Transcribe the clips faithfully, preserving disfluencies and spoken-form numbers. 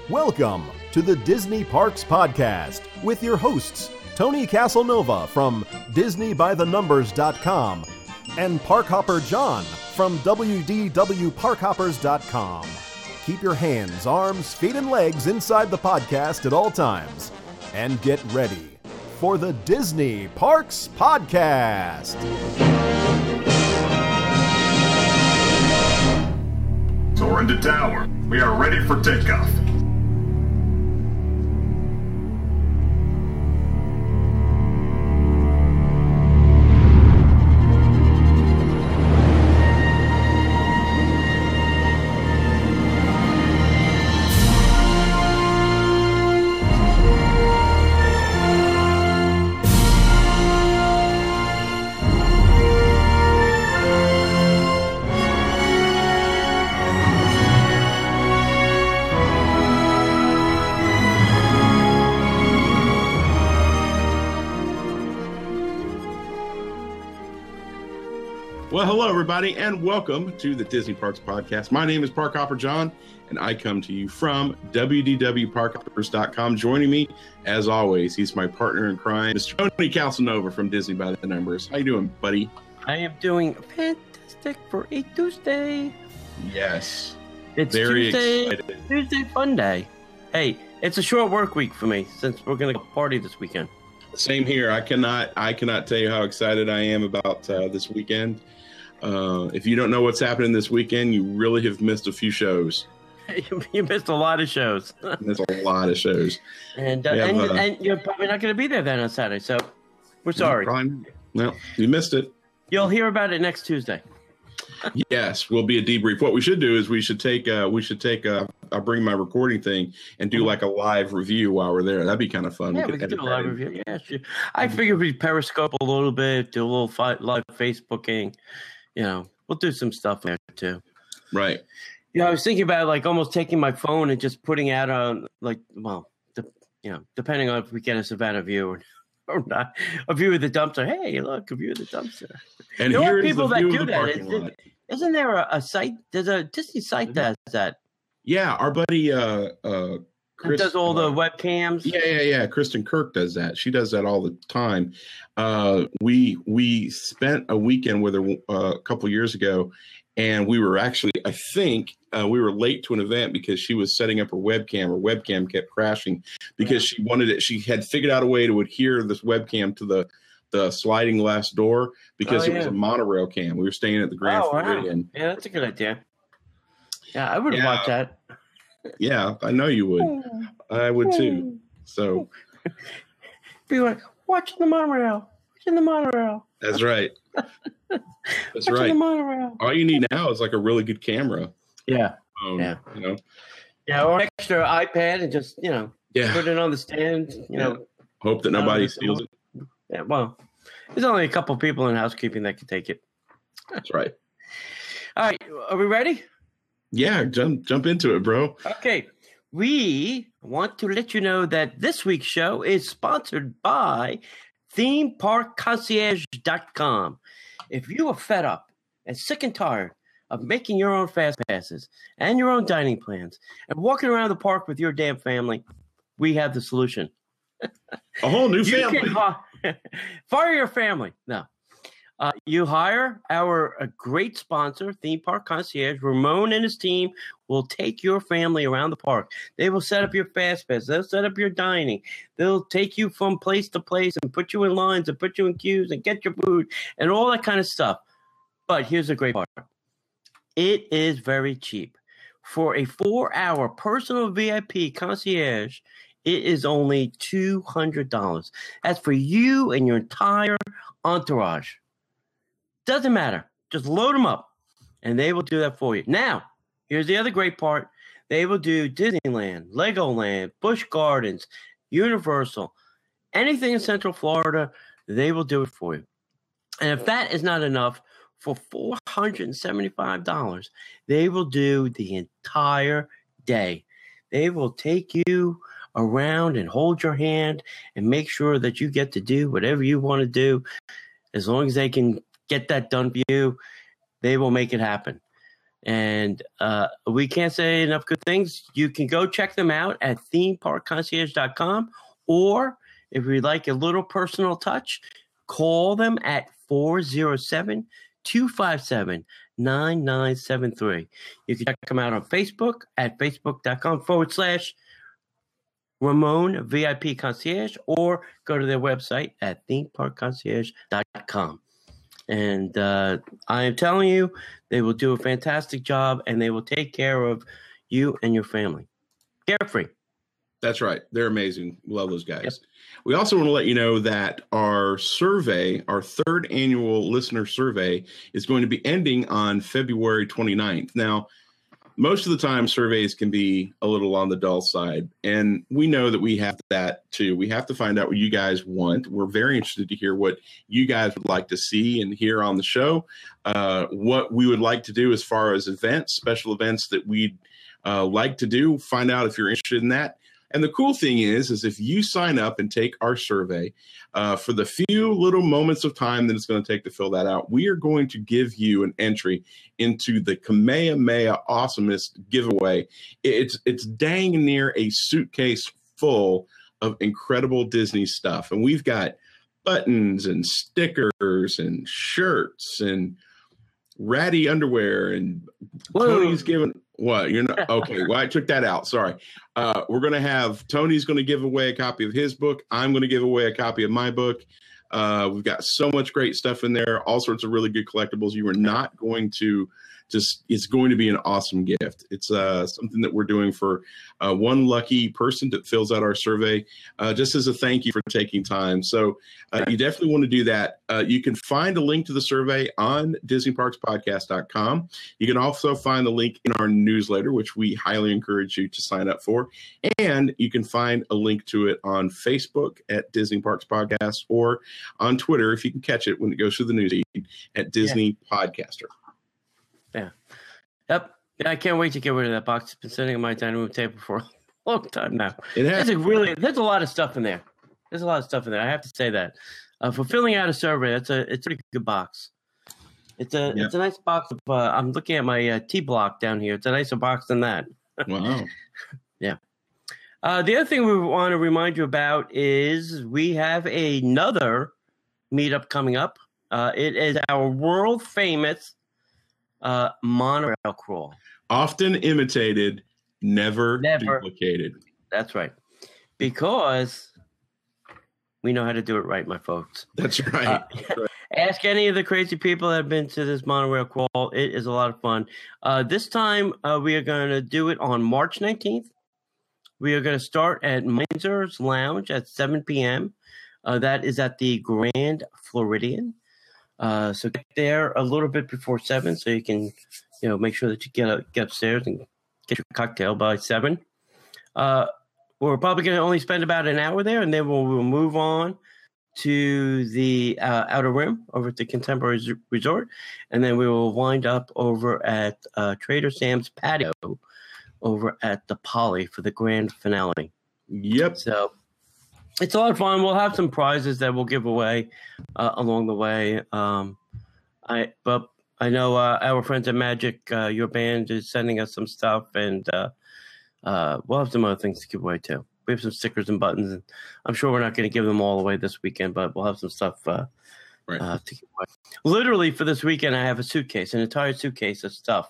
Welcome to the Disney Parks Podcast with your hosts, Tony Casanova from Disney By The Numbers dot com and Parkhopper John from W D W Park Hoppers dot com. Keep your hands, arms, feet, and legs inside the podcast at all times. And get ready for the Disney Parks Podcast. Soar into tower. We are ready for takeoff. Well, hello, everybody, and welcome to the Disney Parks Podcast. My name is Parkhopper John, and I come to you from W D W Park Hoppers dot com. Joining me, as always, he's my partner in crime, Mister Tony Casanova from Disney By The Numbers. How you doing, buddy? I am doing fantastic for a Tuesday. Yes. It's Very Tuesday, excited. Tuesday fun day. Hey, it's a short work week for me since we're going to party this weekend. Same here. I cannot I cannot tell you how excited I am about uh, this weekend. Uh, if you don't know what's happening this weekend, you really have missed a few shows. You missed a lot of shows. There's a lot of shows. And uh, have, and, uh, and you're probably not going to be there then on Saturday, so we're sorry. Probably, well, you missed it. You'll hear about it next Tuesday. Yes, will be a debrief. What we should do is we should take uh, we should take uh, I'll bring my recording thing and do like a live review while we're there. That'd be kind of fun. Yeah, we, we could do a live review. Yeah, sure. I figured we'd Periscope a little bit, do a little fi- live Facebooking. You know, we'll do some stuff there too. Right. Yeah, I was thinking about like almost taking my phone and just putting out a like, well, the, you know, depending on if we get a Savannah view or, or not, a view of the dumpster. Hey, look, a view of the dumpster. And there here are is people the that view do of the that. parking Is, lot. isn't there a, a site? There's a Disney site that does that. Yeah, our buddy uh, uh, Chris It does all the uh, webcams. Yeah, yeah, yeah. Kristen Kirk does that. She does that all the time. Uh, we we spent a weekend with her uh, a couple years ago, and we were actually, I think, uh, we were late to an event because she was setting up her webcam. Her webcam kept crashing because she wanted it. She had figured out a way to adhere this webcam to the the sliding glass door because Oh, it was yeah. a monorail cam. We were staying at the Grand Oh, wow. Floridian. Yeah, that's a good idea. Yeah, I would have Yeah. watched that. Yeah, I know you would. I would too. So Be like, watching the monorail. Watching the monorail. that's right. That's Watching right. the monorail. All you need now is like a really good camera. Yeah. Um, Yeah. You know. Yeah, or an extra iPad and just, you know, Yeah. put it on the stand, you know. Hope that nobody Uh, steals it. Yeah, well, there's only a couple people in housekeeping that can take it. That's right. All right, are we ready? Yeah, jump jump into it, bro. Okay. We want to let you know that this week's show is sponsored by theme park concierge dot com. If you are fed up and sick and tired of making your own fast passes and your own dining plans and walking around the park with your damn family, we have the solution. A whole new You family. can hi- fire your family. No. Uh, you hire our a great sponsor, Theme Park Concierge. Ramon and his team will take your family around the park. They will set up your fast pass. They'll set up your dining. They'll take you from place to place and put you in lines and put you in queues and get your food and all that kind of stuff. But here's the great part. It is very cheap. For a four-hour personal V I P concierge, it is only two hundred dollars. That's for you and your entire entourage. Doesn't matter. Just load them up, and they will do that for you. Now, here's the other great part. They will do Disneyland, Legoland, Busch Gardens, Universal, anything in Central Florida, they will do it for you. And if that is not enough, for four hundred seventy-five dollars, they will do the entire day. They will take you around and hold your hand and make sure that you get to do whatever you want to do. As long as they can get that done for you, they will make it happen. And uh, we can't say enough good things. You can go check them out at theme park concierge dot com, or if you'd like a little personal touch, call them at four oh seven, two five seven, nine nine seven three. You can check them out on Facebook at facebook.com forward slash Ramon V I P Concierge, or go to their website at theme park concierge dot com. And uh, I am telling you, they will do a fantastic job, and they will take care of you and your family. Carefree. That's right. They're amazing. Love those guys. Yep. We also want to let you know that our survey, our third annual listener survey, is going to be ending on February twenty-ninth. Now, most of the time, surveys can be a little on the dull side, and we know that we have that too. We have to find out what you guys want. We're very interested to hear what you guys would like to see and hear on the show, uh, what we would like to do as far as events, special events that we'd uh, like to do. Find out if you're interested in that. And the cool thing is, is if you sign up and take our survey, uh, for the few little moments of time that it's going to take to fill that out, we are going to give you an entry into the Kamehameha Awesomest giveaway. It's it's dang near a suitcase full of incredible Disney stuff. And we've got buttons and stickers and shirts and ratty underwear, and Whoa. Tony's giving what you're not okay. Well, I took that out. Sorry. Uh, we're going to have Tony's going to give away a copy of his book. I'm going to give away a copy of my book. Uh, we've got so much great stuff in there. All sorts of really good collectibles. You are not going to just, it's going to be an awesome gift. It's uh, something that we're doing for uh, one lucky person that fills out our survey, uh, just as a thank you for taking time. So uh, you definitely want to do that. Uh, you can find a link to the survey on disney parks podcast dot com. You can also find the link in our newsletter, which we highly encourage you to sign up for. And you can find a link to it on Facebook at Disney Parks Podcast, or on Twitter, if you can catch it when it goes through the news feed, at Disney yeah. Podcaster. Yeah. Yep. Yeah, I can't wait to get rid of that box. It's been sitting on my dining room table for a long time now. It has. There's a really, there's a lot of stuff in there. There's a lot of stuff in there. I have to say that. Uh, for filling out a survey, it's a it's a pretty good box. It's a yep. it's a nice box. Of, uh, I'm looking at my uh, T block down here. It's a nicer box than that. Wow. Yeah. Uh, the other thing we want to remind you about is we have another meetup coming up. Uh, it is our world famous uh, monorail crawl. Often imitated, never, never duplicated. That's right. Because we know how to do it right, my folks. That's right. Uh, That's right. Ask any of the crazy people that have been to this monorail crawl. It is a lot of fun. Uh, this time, uh, we are going to do it on March nineteenth. We are going to start at Minzer's Lounge at seven p.m. Uh, that is at the Grand Floridian. Uh, so get there a little bit before seven, so you can, you know, make sure that you get up, get upstairs and get your cocktail by seven. Uh, we're probably going to only spend about an hour there, and then we'll, we'll move on to the uh, Outer Rim over at the Contemporary Resort, and then we will wind up over at uh, Trader Sam's Patio over at the Poly for the grand finale. Yep. So it's a lot of fun. We'll have some prizes that we'll give away uh, along the way. Um, I but I know uh, our friends at Magic, uh, your band, is sending us some stuff, and uh, uh, we'll have some other things to give away too. We have some stickers and buttons, and I'm sure we're not going to give them all away this weekend, but we'll have some stuff uh, right. uh, to give away. Literally for this weekend, I have a suitcase, an entire suitcase of stuff.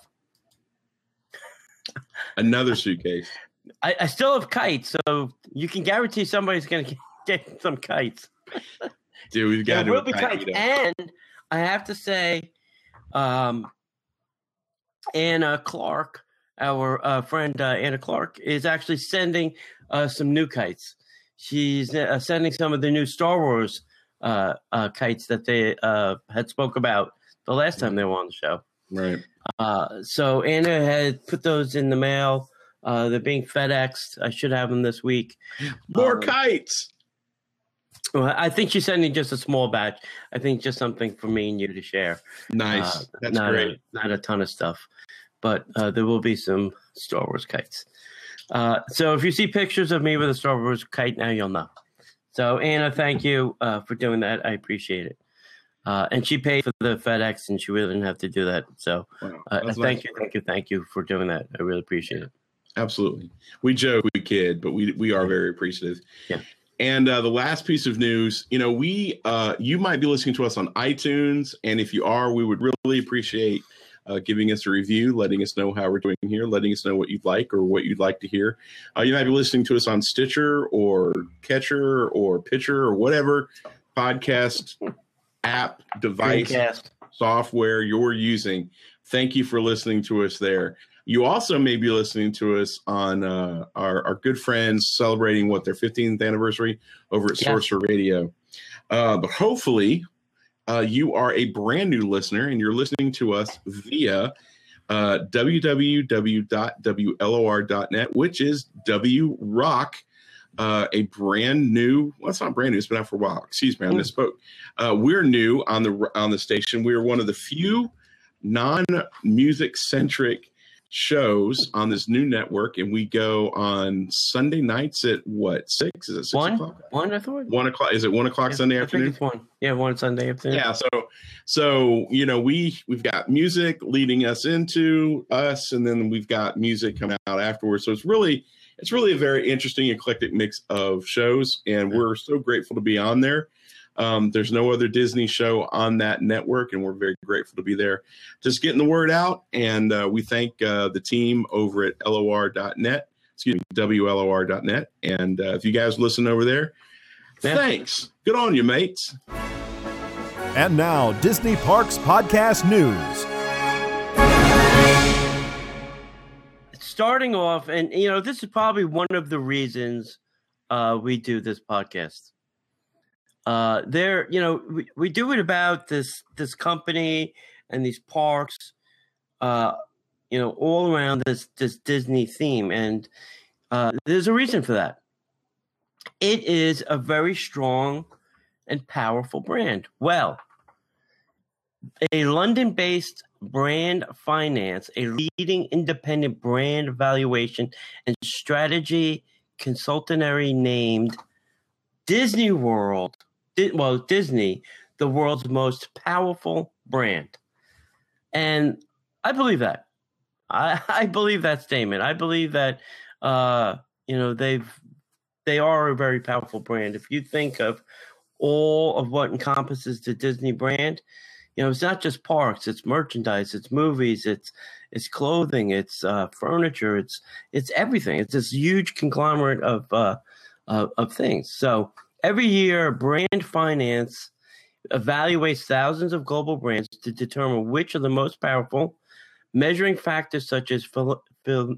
Another suitcase. I, I still have kites, so you can guarantee somebody's going to get some kites. Dude, we've got there to will be kites. And I have to say, um, Anna Clark, our uh, friend uh, Anna Clark, is actually sending uh, some new kites. She's uh, sending some of the new Star Wars uh, uh, kites that they uh, had spoke about the last time they were on the show. Right. Uh, so Anna had put those in the mail. Uh, they're being FedExed. I should have them this week. More um, kites. Well, I think she's sending just a small batch. I think just something for me and you to share. Nice. Uh, That's not great. A, not a ton of stuff, but uh, there will be some Star Wars kites. Uh, so if you see pictures of me with a Star Wars kite now, you'll know. So Anna, thank you uh, for doing that. I appreciate it. Uh, and she paid for the FedEx, and she really didn't have to do that. So Wow, uh, that's thank nice. you, thank you, thank you for doing that. I really appreciate it. Absolutely. We joke, we kid, but we we are very appreciative. Yeah. And uh, the last piece of news, you know, we uh, you might be listening to us on iTunes, and if you are, we would really appreciate uh, giving us a review, letting us know how we're doing here, letting us know what you'd like or what you'd like to hear. Uh, you might be listening to us on Stitcher or Catcher or Pitcher or whatever podcast app, device, Dreamcast. software you're using. Thank you for listening to us there. You also may be listening to us on uh, our, our good friends celebrating what their fifteenth anniversary over at Yeah. Sorcerer Radio. Uh, but hopefully uh, you are a brand new listener and you're listening to us via uh, w w w dot w l o r dot net, which is W Rock, uh, a brand new. Well, it's not brand new; it's been out for a while. Excuse me, I misspoke. Uh, we're new on the on the station. We are one of the few non-music centric shows on this new network, and we go on Sunday nights at what, six? Is it six One, o'clock? one, I thought. One o'clock? Is it one o'clock Yeah, Sunday I afternoon? think it's one. Yeah, one Sunday afternoon. Yeah, so so you know we we've got music leading us into us, and then we've got music coming out afterwards. So it's really it's really a very interesting eclectic mix of shows, and we're so grateful to be on there. Um, there's no other Disney show on that network, and we're very grateful to be there. Just getting the word out, and uh, we thank uh, the team over at L O R dot net, excuse me, W L O R dot net. And uh, if you guys listen over there, Yeah. thanks. Good on you, mates. And now, Disney Parks Podcast News. Starting off, and you know, this is probably one of the reasons uh, we do this podcast. Uh, there, you know, we, we do it about this this company and these parks, uh, you know, all around this this Disney theme, and uh, there's a reason for that. It is a very strong and powerful brand. Well, a London-based brand finance, a leading independent brand valuation and strategy consultancy named Disney World. Well, Disney, the world's most powerful brand. And I believe that. I, I believe that statement. I believe that, uh, you know, they've, they are a very powerful brand. If you think of all of what encompasses the Disney brand, you know, it's not just parks, it's merchandise, it's movies, it's, it's clothing, it's uh, furniture, it's, it's everything. It's this huge conglomerate of, uh, of, of things. So, every year, Brand Finance evaluates thousands of global brands to determine which are the most powerful, measuring factors such as fil- fil-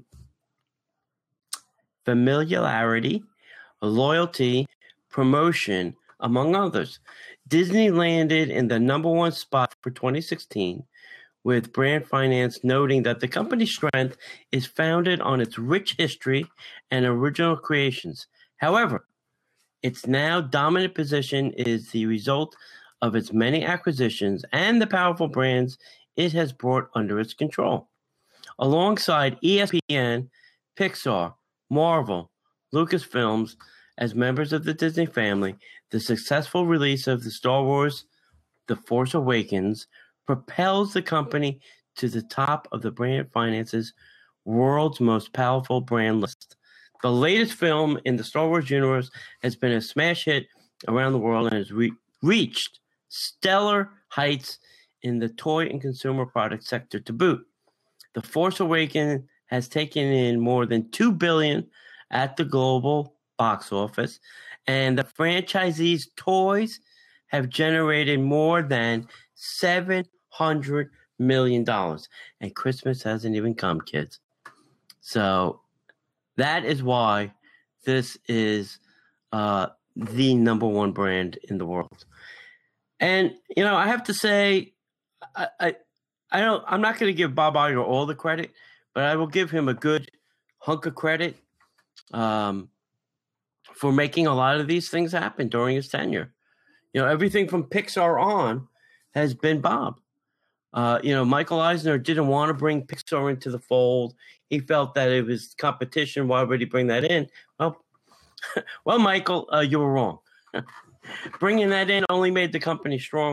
familiarity, loyalty, promotion, among others. Disney landed in the number one spot for twenty sixteen, with Brand Finance noting that the company's strength is founded on its rich history and original creations. However, its now dominant position is the result of its many acquisitions and the powerful brands it has brought under its control. Alongside E S P N, Pixar, Marvel, Lucasfilms, as members of the Disney family, the successful release of the Star Wars The Force Awakens propels the company to the top of the Brand Finance's world's most powerful brand list. The latest film in the Star Wars universe has been a smash hit around the world and has re- reached stellar heights in the toy and consumer product sector to boot. The Force Awakens has taken in more than two billion dollars at the global box office, and the franchisee's toys have generated more than seven hundred million dollars. And Christmas hasn't even come, kids. So that is why this is uh, the number one brand in the world. And, you know, I have to say, I, I, I don't, I'm not going to give Bob Iger all the credit, but I will give him a good hunk of credit um, for making a lot of these things happen during his tenure. You know, everything from Pixar on has been Bob. Uh, you know, Michael Eisner didn't want to bring Pixar into the fold. He felt that it was competition. Why would he bring that in? Well, well, Michael, uh, you were wrong. Bringing that in only made the company stronger.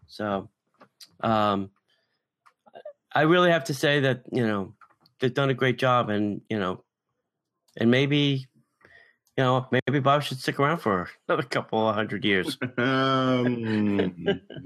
So, um, I really have to say that, you know, they've done a great job, and, you know, and maybe, you know, maybe Bob should stick around for another couple of hundred years. um,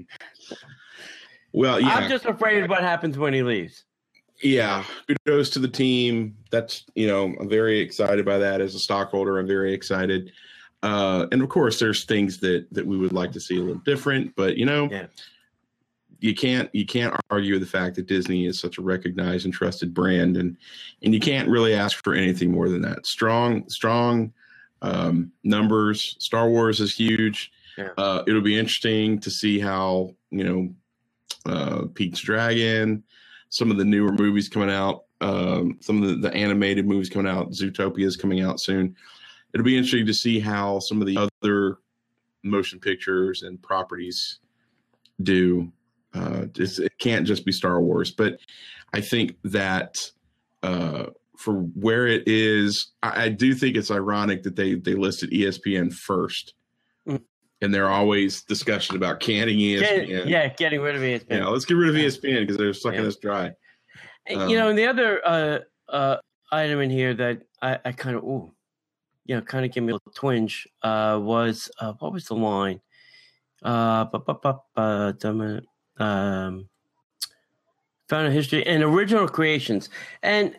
well, yeah. I'm just afraid of what happens when he leaves. Yeah, kudos to the team. That's, you know, I'm very excited by that as a stockholder. I'm very excited. Uh, and of course, there's things that that we would like to see a little different, but you know, yeah. you can't you can't argue with the fact that Disney is such a recognized and trusted brand, and and you can't really ask for anything more than that. Strong, strong um, numbers. Star Wars is huge. Yeah. Uh, it'll be interesting to see how, you know, uh, Pete's Dragon, some of the newer movies coming out, um, some of the, the animated movies coming out. Zootopia is coming out soon. It'll be interesting to see how some of the other motion pictures and properties do. Uh, it can't just be Star Wars, but I think that uh, for where it is, I, I do think it's ironic that they they listed E S P N first, mm. and there are always discussion about canning E S P N. Get, yeah, getting rid of E S P N. Yeah, let's get rid of E S P N because they're sucking yeah. us dry. Um, Um, you know, and the other uh, uh, item in here that I, I kind of, ooh, you know, kind of gave me a little twinge uh, was, uh, what was the line? Uh, bu- bu- bu- bu- dumb- um, found a history and original creations. And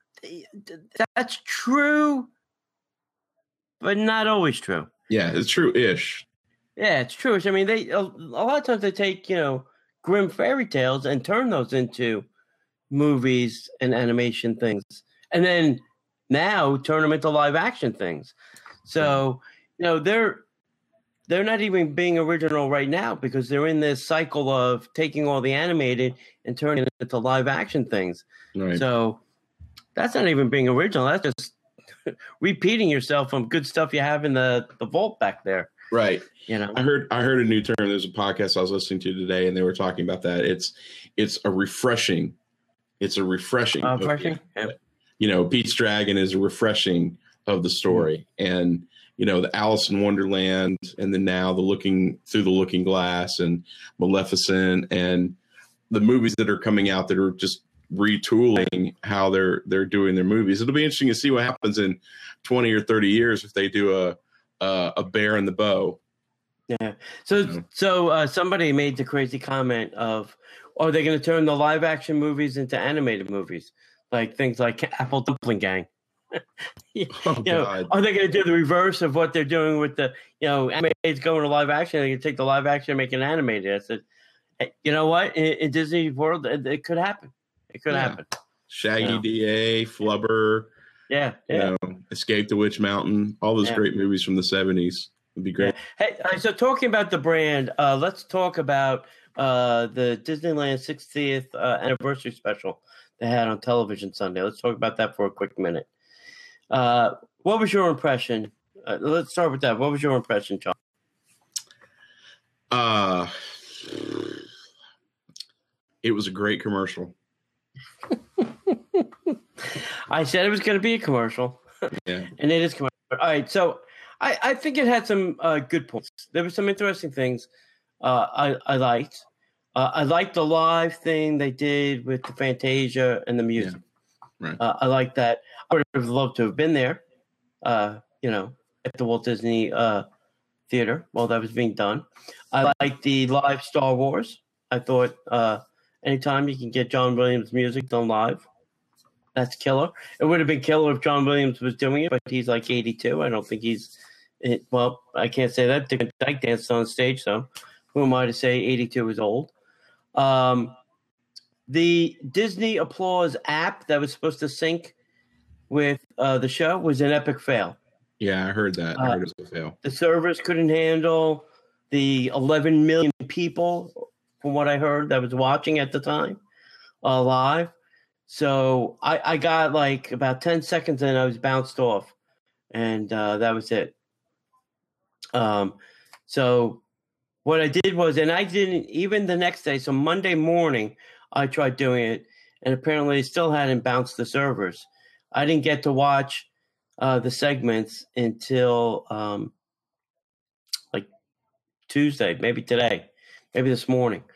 that's true, but not always true. Yeah, it's true-ish. Yeah, it's true. I mean, they a, a lot of times they take, you know, grim fairy tales and turn those into movies and animation things, and then now turn them into live action things. So, you know, they're they're not even being original right now because they're in this cycle of taking all the animated and turning it into live action things. Right. So that's not even being original. That's just repeating yourself from good stuff you have in the, the vault back there. Right. You know, I heard I heard a new term. There's a podcast I was listening to today, and they were talking about that. It's it's a refreshing. It's a refreshing. Uh, refreshing. Yeah. You know, Pete's Dragon is a refreshing of the story, mm-hmm. and you know, the Alice in Wonderland, and then now the Looking Through the Looking Glass, and Maleficent, and the movies that are coming out that are just retooling how they're they're doing their movies. It'll be interesting to see what happens in twenty or thirty years if they do a a, a Bear and the Bow. Yeah. So you know? so uh, somebody made the crazy comment of, are they going to turn the live action movies into animated movies, like things like Apple Dumpling Gang? you, oh, you know, are they going to do the reverse of what they're doing with the, you know, animated going to live action? They're going to take the live action and make it animated. I said, hey, you know what? In, in Disney World, it, it could happen. It could yeah. happen. Shaggy you know? D A, Flubber. Yeah, yeah. You know, Escape the Witch Mountain. All those yeah. great movies from the seventies would be great. Yeah. Hey, so talking about the brand, uh, let's talk about uh, the Disneyland sixtieth uh, anniversary special they had on television Sunday. Let's talk about that for a quick minute. Uh, what was your impression? Uh, let's start with that. What was your impression, John? Uh, it was a great commercial. I said it was going to be a commercial. Yeah. And it is commercial. All right. So I, I think it had some uh, good points. There were some interesting things uh, I, I liked. Uh, I liked the live thing they did with the Fantasia and the music. Yeah. Right. Uh, I like that. I would have loved to have been there, uh, you know, at the Walt Disney uh, Theater while that was being done. I like the live Star Wars. I thought uh, anytime you can get John Williams music done live, that's killer. It would have been killer if John Williams was doing it, but he's like eighty-two. I don't think he's – well, I can't say that. Dick Van Dyke danced on stage, so who am I to say eighty-two is old? Um, the Disney Applause app that was supposed to sync with uh, the show was an epic fail. Yeah, I heard that. I heard uh, it was a fail. The servers couldn't handle the eleven million people, from what I heard, that was watching at the time uh, live. So I, I got like about ten seconds and I was bounced off, and uh, that was it. Um, so what I did was, and I didn't even the next day. So Monday morning, I tried doing it, and apparently it still hadn't bounced the servers. I didn't get to watch uh, the segments until um, like Tuesday, maybe today, maybe this morning.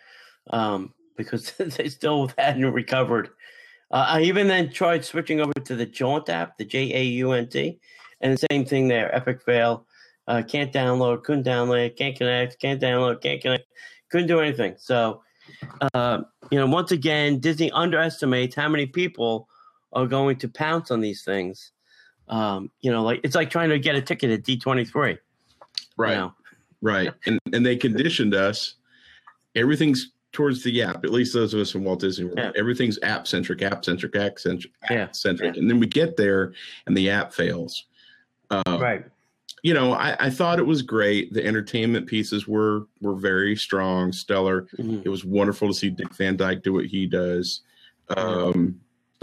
um, because they still hadn't recovered. Uh, I even then tried switching over to the Jaunt app, the J A U N T, and the same thing there. Epic fail. Uh, can't download, couldn't download, can't connect, can't download, can't connect, couldn't do anything. So, uh, you know, once again, Disney underestimates how many people are going to pounce on these things. Um, you know, like it's like trying to get a ticket at D twenty-three. Right, You know? right. And and they conditioned us. Everything's towards the app. At least those of us from Walt Disney World. Yeah. Everything's app centric, app centric, app centric, Yeah. app centric. Yeah. And then we get there, and the app fails. Uh, Right. You know, I, I thought it was great. The entertainment pieces were were very strong, stellar. Mhm. It was wonderful to see Dick Van Dyke do what he does. Um,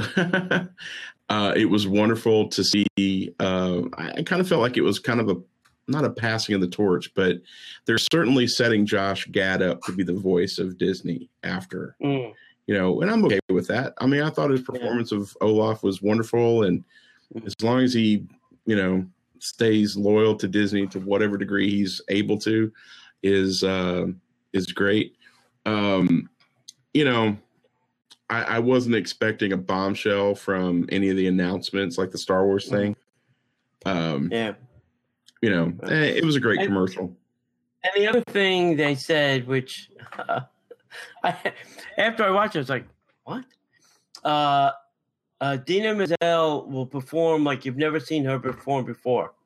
uh, it was wonderful to see. Uh, I, I kind of felt like it was kind of a not a passing of the torch, but they're certainly setting Josh Gad up to be the voice of Disney after. Mm. You know, and I'm okay with that. I mean, I thought his performance yeah. of Olaf was wonderful, and mm-hmm. as long as he, you know, stays loyal to Disney to whatever degree he's able to, is uh, is great. Um, you know, I, I wasn't expecting a bombshell from any of the announcements, like the Star Wars thing. Um, yeah, you know, eh, it was a great and, commercial. And the other thing they said, which uh, I, after I watched it, I was like, "What?" Uh, Uh, Dina Menzel will perform like you've never seen her perform before.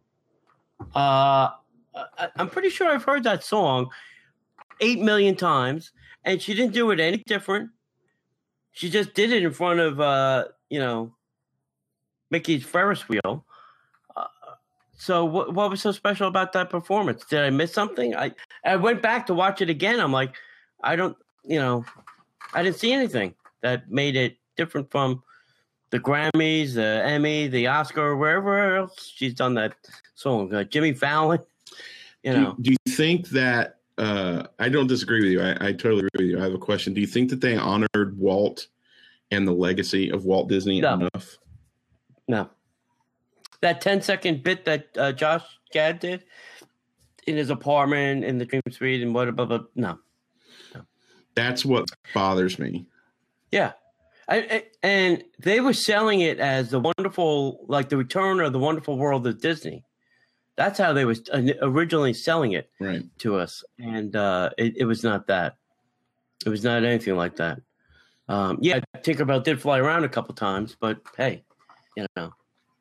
Uh, I, I'm pretty sure I've heard that song eight million times, and she didn't do it any different. She just did it in front of, uh, you know, Mickey's Ferris wheel. Uh, so what, what was so special about that performance? Did I miss something? I, I went back to watch it again. I'm like, I don't, you know, I didn't see anything that made it different from the Grammys, the Emmy, the Oscar, wherever else she's done that song. Uh, Jimmy Fallon, you know. Do, do you think that, uh, I don't disagree with you. I, I totally agree with you. I have a question. Do you think that they honored Walt and the legacy of Walt Disney no. enough? No. That ten second bit that uh, Josh Gad did in his apartment, in the Dream Suite, and what, blah, blah, no. no. That's what bothers me. Yeah. I, I, and they were selling it as the wonderful, like the return of the wonderful world of Disney. That's how they was originally selling it right. to us. And uh, it, it was not that. It was not anything like that. Um, yeah, Tinkerbell did fly around a couple times, but hey, you know,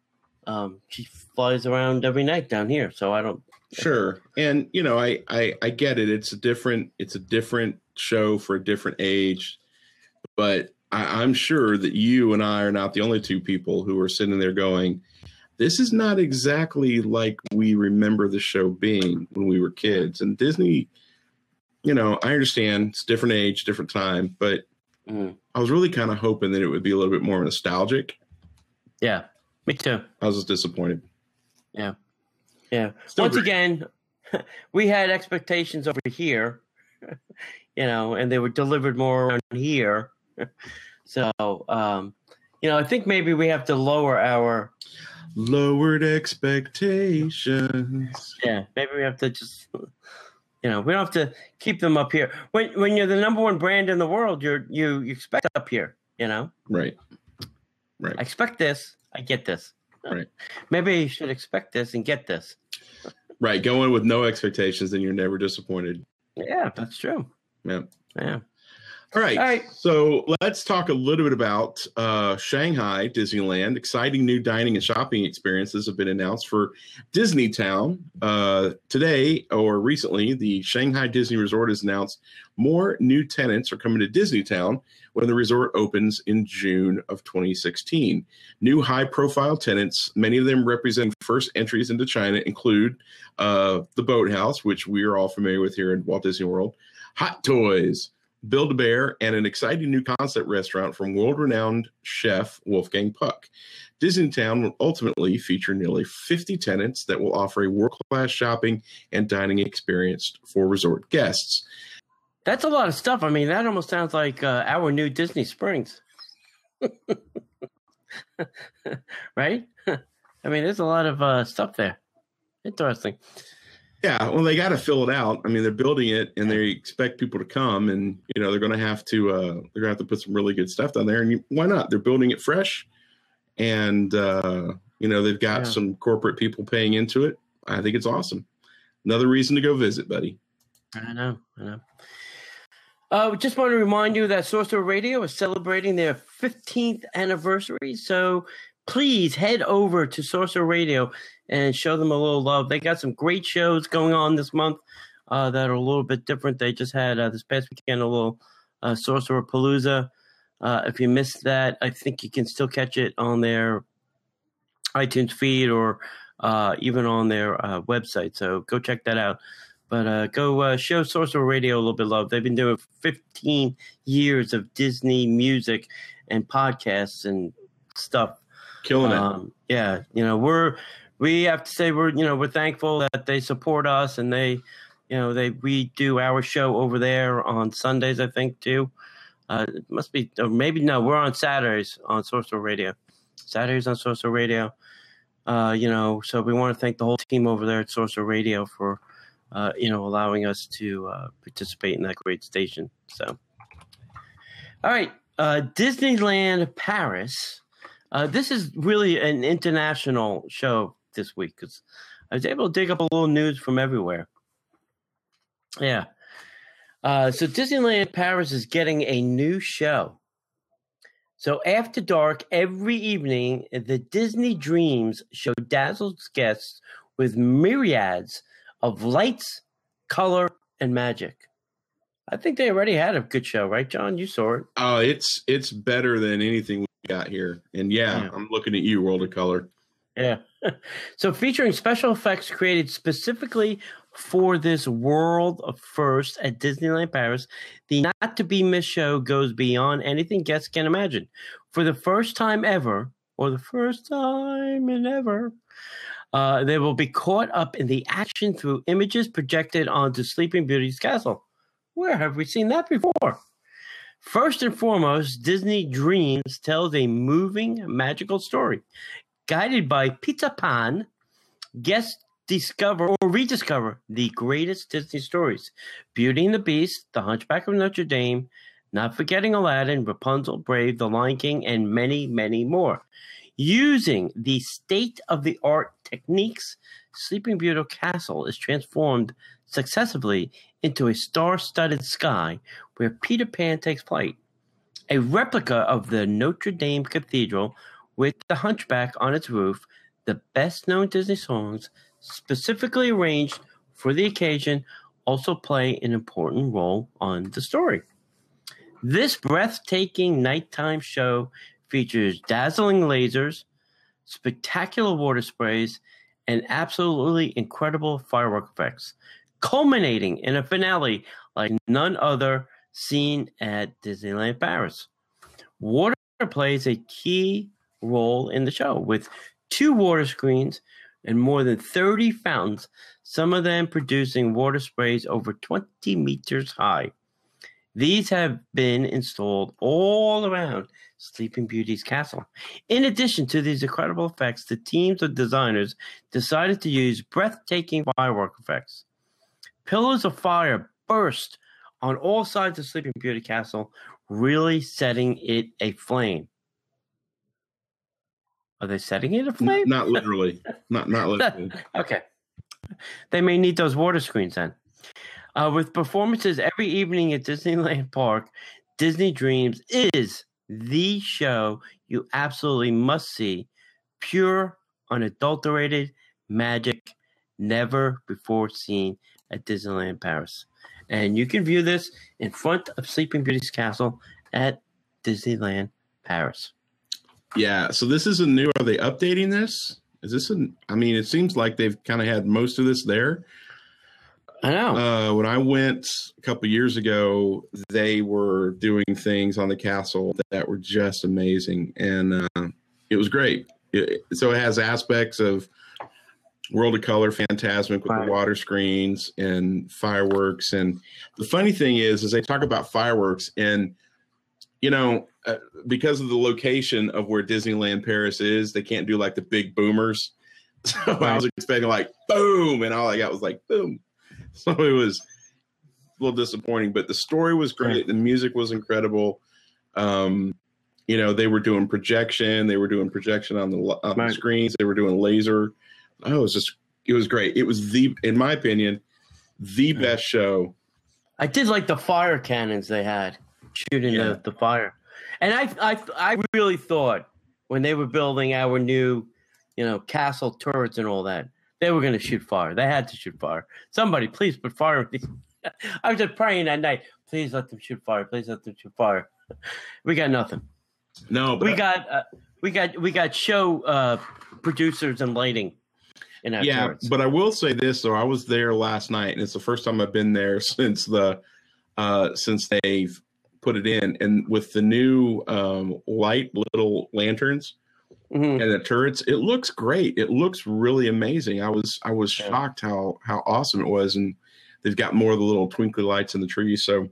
um, she flies around every night down here. So I don't. Sure. And, you know, I, I, I get it. It's a different, it's a different show for a different age, but I, I'm sure that you and I are not the only two people who are sitting there going, this is not exactly like we remember the show being when we were kids. And Disney, you know, I understand it's different age, different time, but mm. I was really kind of hoping that it would be a little bit more nostalgic. Yeah, me too. I was just disappointed. Yeah. Yeah. Still Once great. again, we had expectations over here, you know, and they were delivered more around here. So, um, you know, I think maybe we have to lower our lowered expectations. Yeah, maybe we have to just, you know, we don't have to keep them up here. When when you're the number one brand in the world, you're you, you expect up here, you know. Right. Right. I expect this. I get this. Right. Maybe you should expect this and get this. Right. Go in with no expectations, and you're never disappointed. Yeah, that's true. Yeah. Yeah. All right. All right. So let's talk a little bit about uh, Shanghai Disneyland. Exciting new dining and shopping experiences have been announced for Disneytown. Uh, today, or recently, the Shanghai Disney Resort has announced more new tenants are coming to Disneytown when the resort opens in June of twenty sixteen. New high-profile tenants, many of them representing first entries into China, include uh, the Boathouse, which we are all familiar with here in Walt Disney World, Hot Toys, Build-A-Bear, and an exciting new concept restaurant from world-renowned chef Wolfgang Puck. Disneytown will ultimately feature nearly fifty tenants that will offer a world-class shopping and dining experience for resort guests. That's a lot of stuff. I mean, that almost sounds like uh, our new Disney Springs. Right? I mean, there's a lot of uh, stuff there. Interesting. Yeah, well, they got to fill it out. I mean, they're building it, and they expect people to come, and you know they're going to have to uh, they're going to have to put some really good stuff down there. And you, why not? They're building it fresh, and uh, you know they've got yeah. some corporate people paying into it. I think it's awesome. Another reason to go visit, buddy. I know, I know. Uh, just want to remind you that Sorcerer Radio is celebrating their fifteenth anniversary, so please head over to Sorcerer Radio and show them a little love. They got some great shows going on this month uh, that are a little bit different. They just had uh, this past weekend a little uh, Sorcerer Palooza. Uh, if you missed that, I think you can still catch it on their iTunes feed or uh, even on their uh, website. So go check that out. But uh, go uh, show Sorcerer Radio a little bit of love. They've been doing fifteen years of Disney music and podcasts and stuff. Killing um, it. Yeah, you know, we're we have to say we're you know we're thankful that they support us, and they, you know, they we do our show over there on Sundays, I think too. Uh, it must be, or maybe no, we're on Saturdays on Sorcerer Radio. Saturdays on Sorcerer Radio. Uh, you know, so we want to thank the whole team over there at Sorcerer Radio for. Uh, you know, allowing us to uh, participate in that great station. So, all right, uh, Disneyland Paris. Uh, this is really an international show this week because I was able to dig up a little news from everywhere. Yeah. Uh, so Disneyland Paris is getting a new show. So after dark, every evening, the Disney Dreams show dazzles guests with myriads of lights, color, and magic. I think they already had a good show, right, John? You saw it. Oh, uh, it's it's better than anything we got here. And yeah, yeah. I'm looking at you, World of Color. Yeah. So featuring special effects created specifically for this world of first at Disneyland Paris, the not-to-be-missed show goes beyond anything guests can imagine. For the first time ever, or the first time in ever, Uh, they will be caught up in the action through images projected onto Sleeping Beauty's castle. Where have we seen that before? First and foremost, Disney Dreams tells a moving, magical story. Guided by Peter Pan, guests discover or rediscover the greatest Disney stories. Beauty and the Beast, The Hunchback of Notre Dame, not forgetting Aladdin, Rapunzel, Brave, The Lion King, and many, many more. Using the state-of-the-art techniques, Sleeping Beauty Castle is transformed successively into a star-studded sky where Peter Pan takes flight. A replica of the Notre Dame Cathedral with the Hunchback on its roof, the best-known Disney songs specifically arranged for the occasion, also play an important role on the story. This breathtaking nighttime show features dazzling lasers, spectacular water sprays, and absolutely incredible firework effects, culminating in a finale like none other seen at Disneyland Paris. Water plays a key role in the show, with two water screens and more than thirty fountains, some of them producing water sprays over twenty meters high. These have been installed all around Sleeping Beauty's castle. In addition to these incredible effects, the teams of designers decided to use breathtaking firework effects. Pillars of fire burst on all sides of Sleeping Beauty Castle, really setting it aflame. Are they setting it aflame? Not literally. not not literally. Okay. They may need those water screens then. Uh, with performances every evening at Disneyland Park, Disney Dreams is the show you absolutely must see. Pure, unadulterated magic, never before seen at Disneyland Paris. And you can view this in front of Sleeping Beauty's castle at Disneyland Paris. Yeah, so this is a new, are they updating this? Is this an, I mean, it seems like they've kind of had most of this there. I know. Uh, when I went a couple years ago, they were doing things on the castle that were just amazing, and uh, it was great. It, so it has aspects of World of Color, Fantasmic with right. the water screens and fireworks. And the funny thing is, is they talk about fireworks, and you know, uh, because of the location of where Disneyland Paris is, they can't do like the big boomers. So I was expecting like boom, and all I got was like boom. So it was a little disappointing, but the story was great. The music was incredible. Um, you know, they were doing projection. They were doing projection on the on the screens. They were doing laser. Oh, it was just, it was great. It was the, in my opinion, the best show. I did like the fire cannons they had shooting yeah. the, the fire. And I, I, I really thought when they were building our new, you know, castle turrets and all that, they were going to shoot fire. They had to shoot fire. Somebody, please put fire. I was just praying that night. Please let them shoot fire. Please let them shoot fire. We got nothing. No, but we got uh, we got we got show uh, producers and lighting. In our yeah, turrets. But I will say this though. I was there last night, and it's the first time I've been there since the uh, since they've put it in, and with the new um, light little lanterns. Mm-hmm. And the turrets, it looks great. It looks really amazing. I was I was yeah. shocked how how awesome it was, and they've got more of the little twinkly lights in the trees. So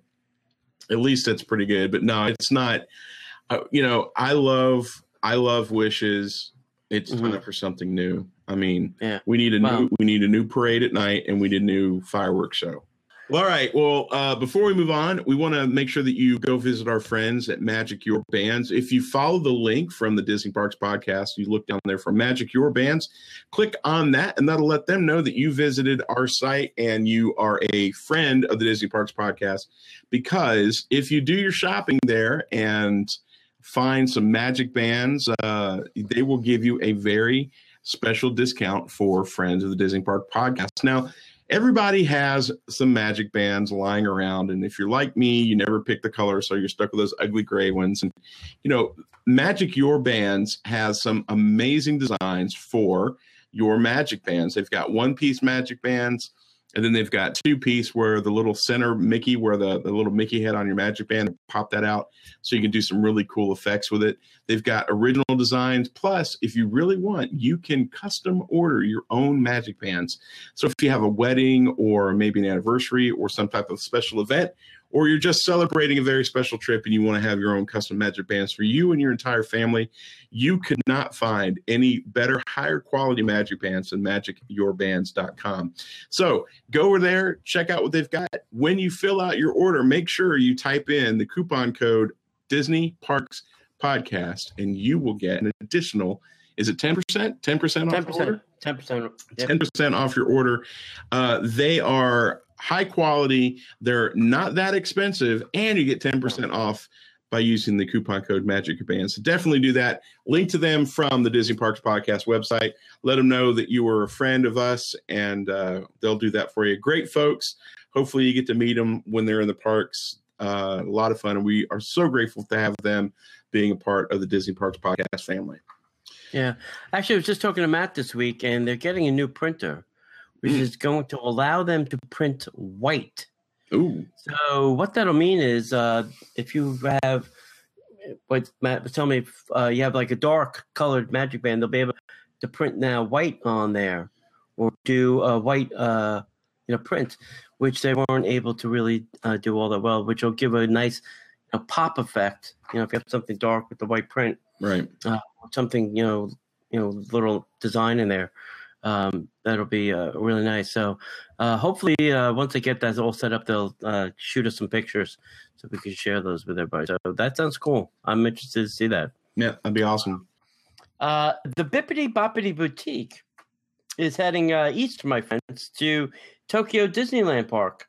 at least it's pretty good. But no, it's not. Uh, you know, I love I love Wishes. It's mm-hmm. time for something new. I mean, yeah. we need a wow. new we need a new parade at night, and we need a new fireworks show. Well, all right. Well, uh, before we move on, we want to make sure that you go visit our friends at Magic Your Bands. If you follow the link from the Disney Parks podcast, you look down there for Magic Your Bands, click on that, and that'll let them know that you visited our site and you are a friend of the Disney Parks podcast. Because if you do your shopping there and find some Magic Bands, uh, they will give you a very special discount for friends of the Disney Park podcast. Now, everybody has some Magic Bands lying around, and if you're like me, you never pick the color, so you're stuck with those ugly gray ones. And you know, Magic Your Bands has some amazing designs for your Magic Bands. They've got one-piece Magic Bands, and then they've got two-piece where the little center Mickey, where the, the little Mickey head on your Magic Band, pop that out so you can do some really cool effects with it. They've got original designs. Plus, if you really want, you can custom order your own Magic Bands. So if you have a wedding or maybe an anniversary or some type of special event, or you're just celebrating a very special trip and you want to have your own custom Magic Bands for you and your entire family, you could not find any better, higher quality Magic Bands than magic your bands dot com. So go over there, check out what they've got. When you fill out your order, make sure you type in the coupon code Disney Parks Podcast, and you will get an additional, is it ten percent? ten percent off ten percent, your order? ten percent. Yep. ten percent off your order. Uh, they are high quality. They're not that expensive, and you get ten percent off by using the coupon code Magic Your Bands. So definitely do that. Link to them from the Disney Parks Podcast website. Let them know that you were a friend of us, and uh, they'll do that for you. Great folks. Hopefully you get to meet them when they're in the parks. Uh, a lot of fun, and we are so grateful to have them being a part of the Disney Parks Podcast family. Yeah. Actually, I was just talking to Matt this week, and they're getting a new printer, which mm. is going to allow them to print white. Ooh. So what that'll mean is uh, if you have, what Matt was telling me, if uh, you have like a dark colored Magic Band, they'll be able to print now white on there, or do a white uh, you know, print, which they weren't able to really uh, do all that well, which will give a nice you know, pop effect. You know, if you have something dark with the white print, right? Uh, something you know, you know, little design in there. Um, that'll be uh, really nice. So uh, hopefully uh, once they get that all set up, they'll uh, shoot us some pictures so we can share those with everybody. So that sounds cool. I'm interested to see that. Yeah, that'd be awesome. Uh, the Bippity Boppity Boutique is heading uh, east, my friends, to Tokyo Disneyland Park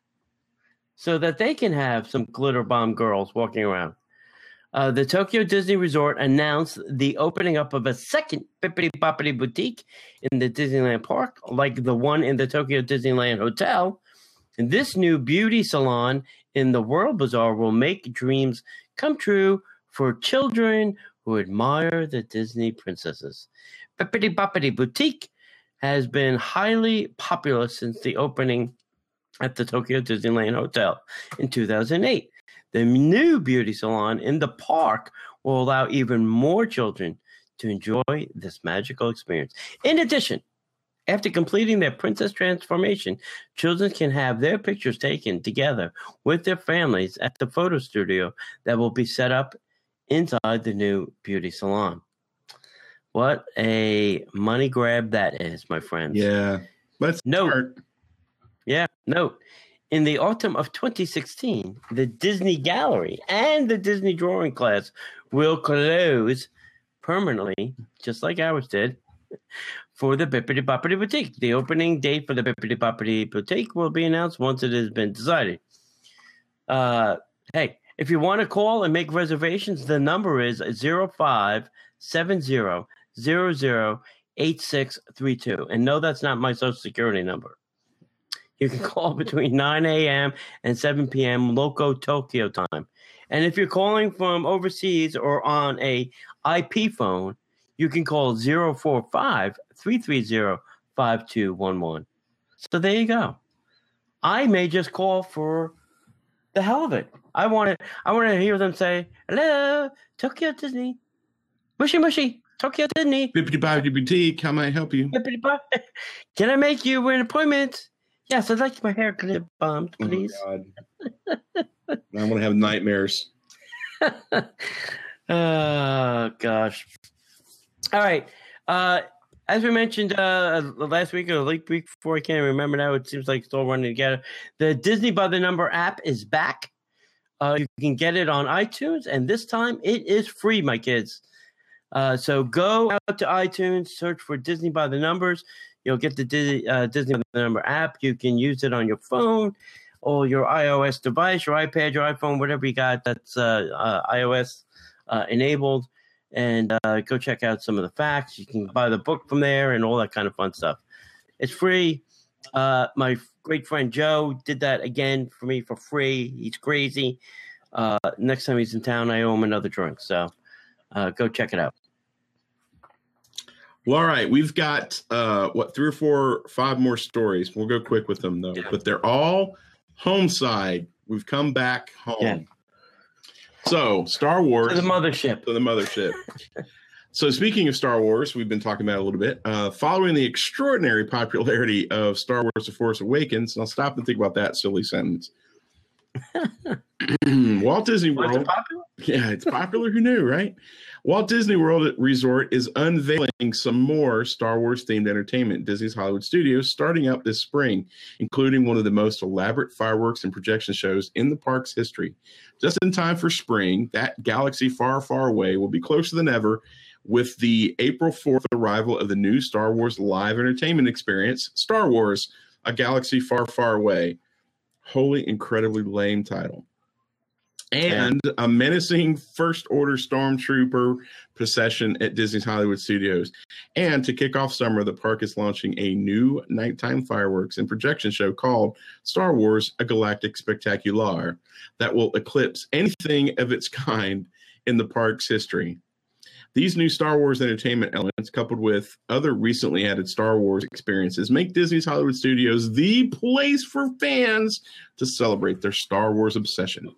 so that they can have some glitter bomb girls walking around. Uh, the Tokyo Disney Resort announced the opening up of a second Bippity Boppity Boutique in the Disneyland Park, like the one in the Tokyo Disneyland Hotel. And this new beauty salon in the World Bazaar will make dreams come true for children who admire the Disney princesses. Bippity Boppity Boutique has been highly popular since the opening at the Tokyo Disneyland Hotel in two thousand eight. The new beauty salon in the park will allow even more children to enjoy this magical experience. In addition, after completing their princess transformation, children can have their pictures taken together with their families at the photo studio that will be set up inside the new beauty salon. What a money grab that is, my friends. Yeah. Let's Note. start. Yeah, note. In the autumn of twenty sixteen, the Disney Gallery and the Disney Drawing Class will close permanently, just like ours did, for the Bippity Boppity Boutique. The opening date for the Bippity Boppity Boutique will be announced once it has been decided. Uh, hey, if you want to call and make reservations, the number is zero five seven zero zero zero eight six three two. And no, that's not my Social Security number. You can call between nine a.m. and seven p.m. local Tokyo time. And if you're calling from overseas or on a I P phone, you can call zero four five three three zero five two one one. So there you go. I may just call for the hell of it. I want to I want to hear them say, hello, Tokyo Disney. Mushy mushy, Tokyo Disney. Bippity Boppity Boutique, how may I help you? Can I make you an appointment? Yes, I'd like my hair clip bombed, please. Oh, God. I'm going to have nightmares. Oh, gosh. All right. Uh, as we mentioned uh, last week or the week before, I can't remember now. It seems like it's all running together. The Disney by the Number app is back. Uh, you can get it on iTunes, and this time it is free, my kids. Uh, so go out to iTunes, search for Disney by the Numbers. You'll get the Disney, uh, Disney by the Number app. You can use it on your phone or your iOS device, your iPad, your iPhone, whatever you got that's uh, uh, iOS uh, enabled. And uh, go check out some of the facts. You can buy the book from there and all that kind of fun stuff. It's free. Uh, my great friend Joe did that again for me for free. He's crazy. Uh, next time he's in town, I owe him another drink. So uh, go check it out. Well, all right. We've got, uh, what, three or four, five more stories. We'll go quick with them, though. Yeah. But they're all home side. We've come back home. Yeah. So, Star Wars. To the mothership. To the mothership. So, speaking of Star Wars, we've been talking about it a little bit. Uh, following the extraordinary popularity of Star Wars The Force Awakens, and I'll stop and think about that silly sentence. Walt Disney World. Was it popular? Yeah, it's popular. Who knew, right? Walt Disney World Resort is unveiling some more Star Wars themed entertainment in Disney's Hollywood Studios starting up this spring, including one of the most elaborate fireworks and projection shows in the park's history. Just in time for spring, that galaxy far, far away will be closer than ever with the April fourth arrival of the new Star Wars live entertainment experience, Star Wars: A Galaxy Far, Far Away. Holy, incredibly lame title. And a menacing First Order Stormtrooper procession at Disney's Hollywood Studios. And to kick off summer, the park is launching a new nighttime fireworks and projection show called Star Wars: A Galactic Spectacular that will eclipse anything of its kind in the park's history. These new Star Wars entertainment elements, coupled with other recently added Star Wars experiences, make Disney's Hollywood Studios the place for fans to celebrate their Star Wars obsession.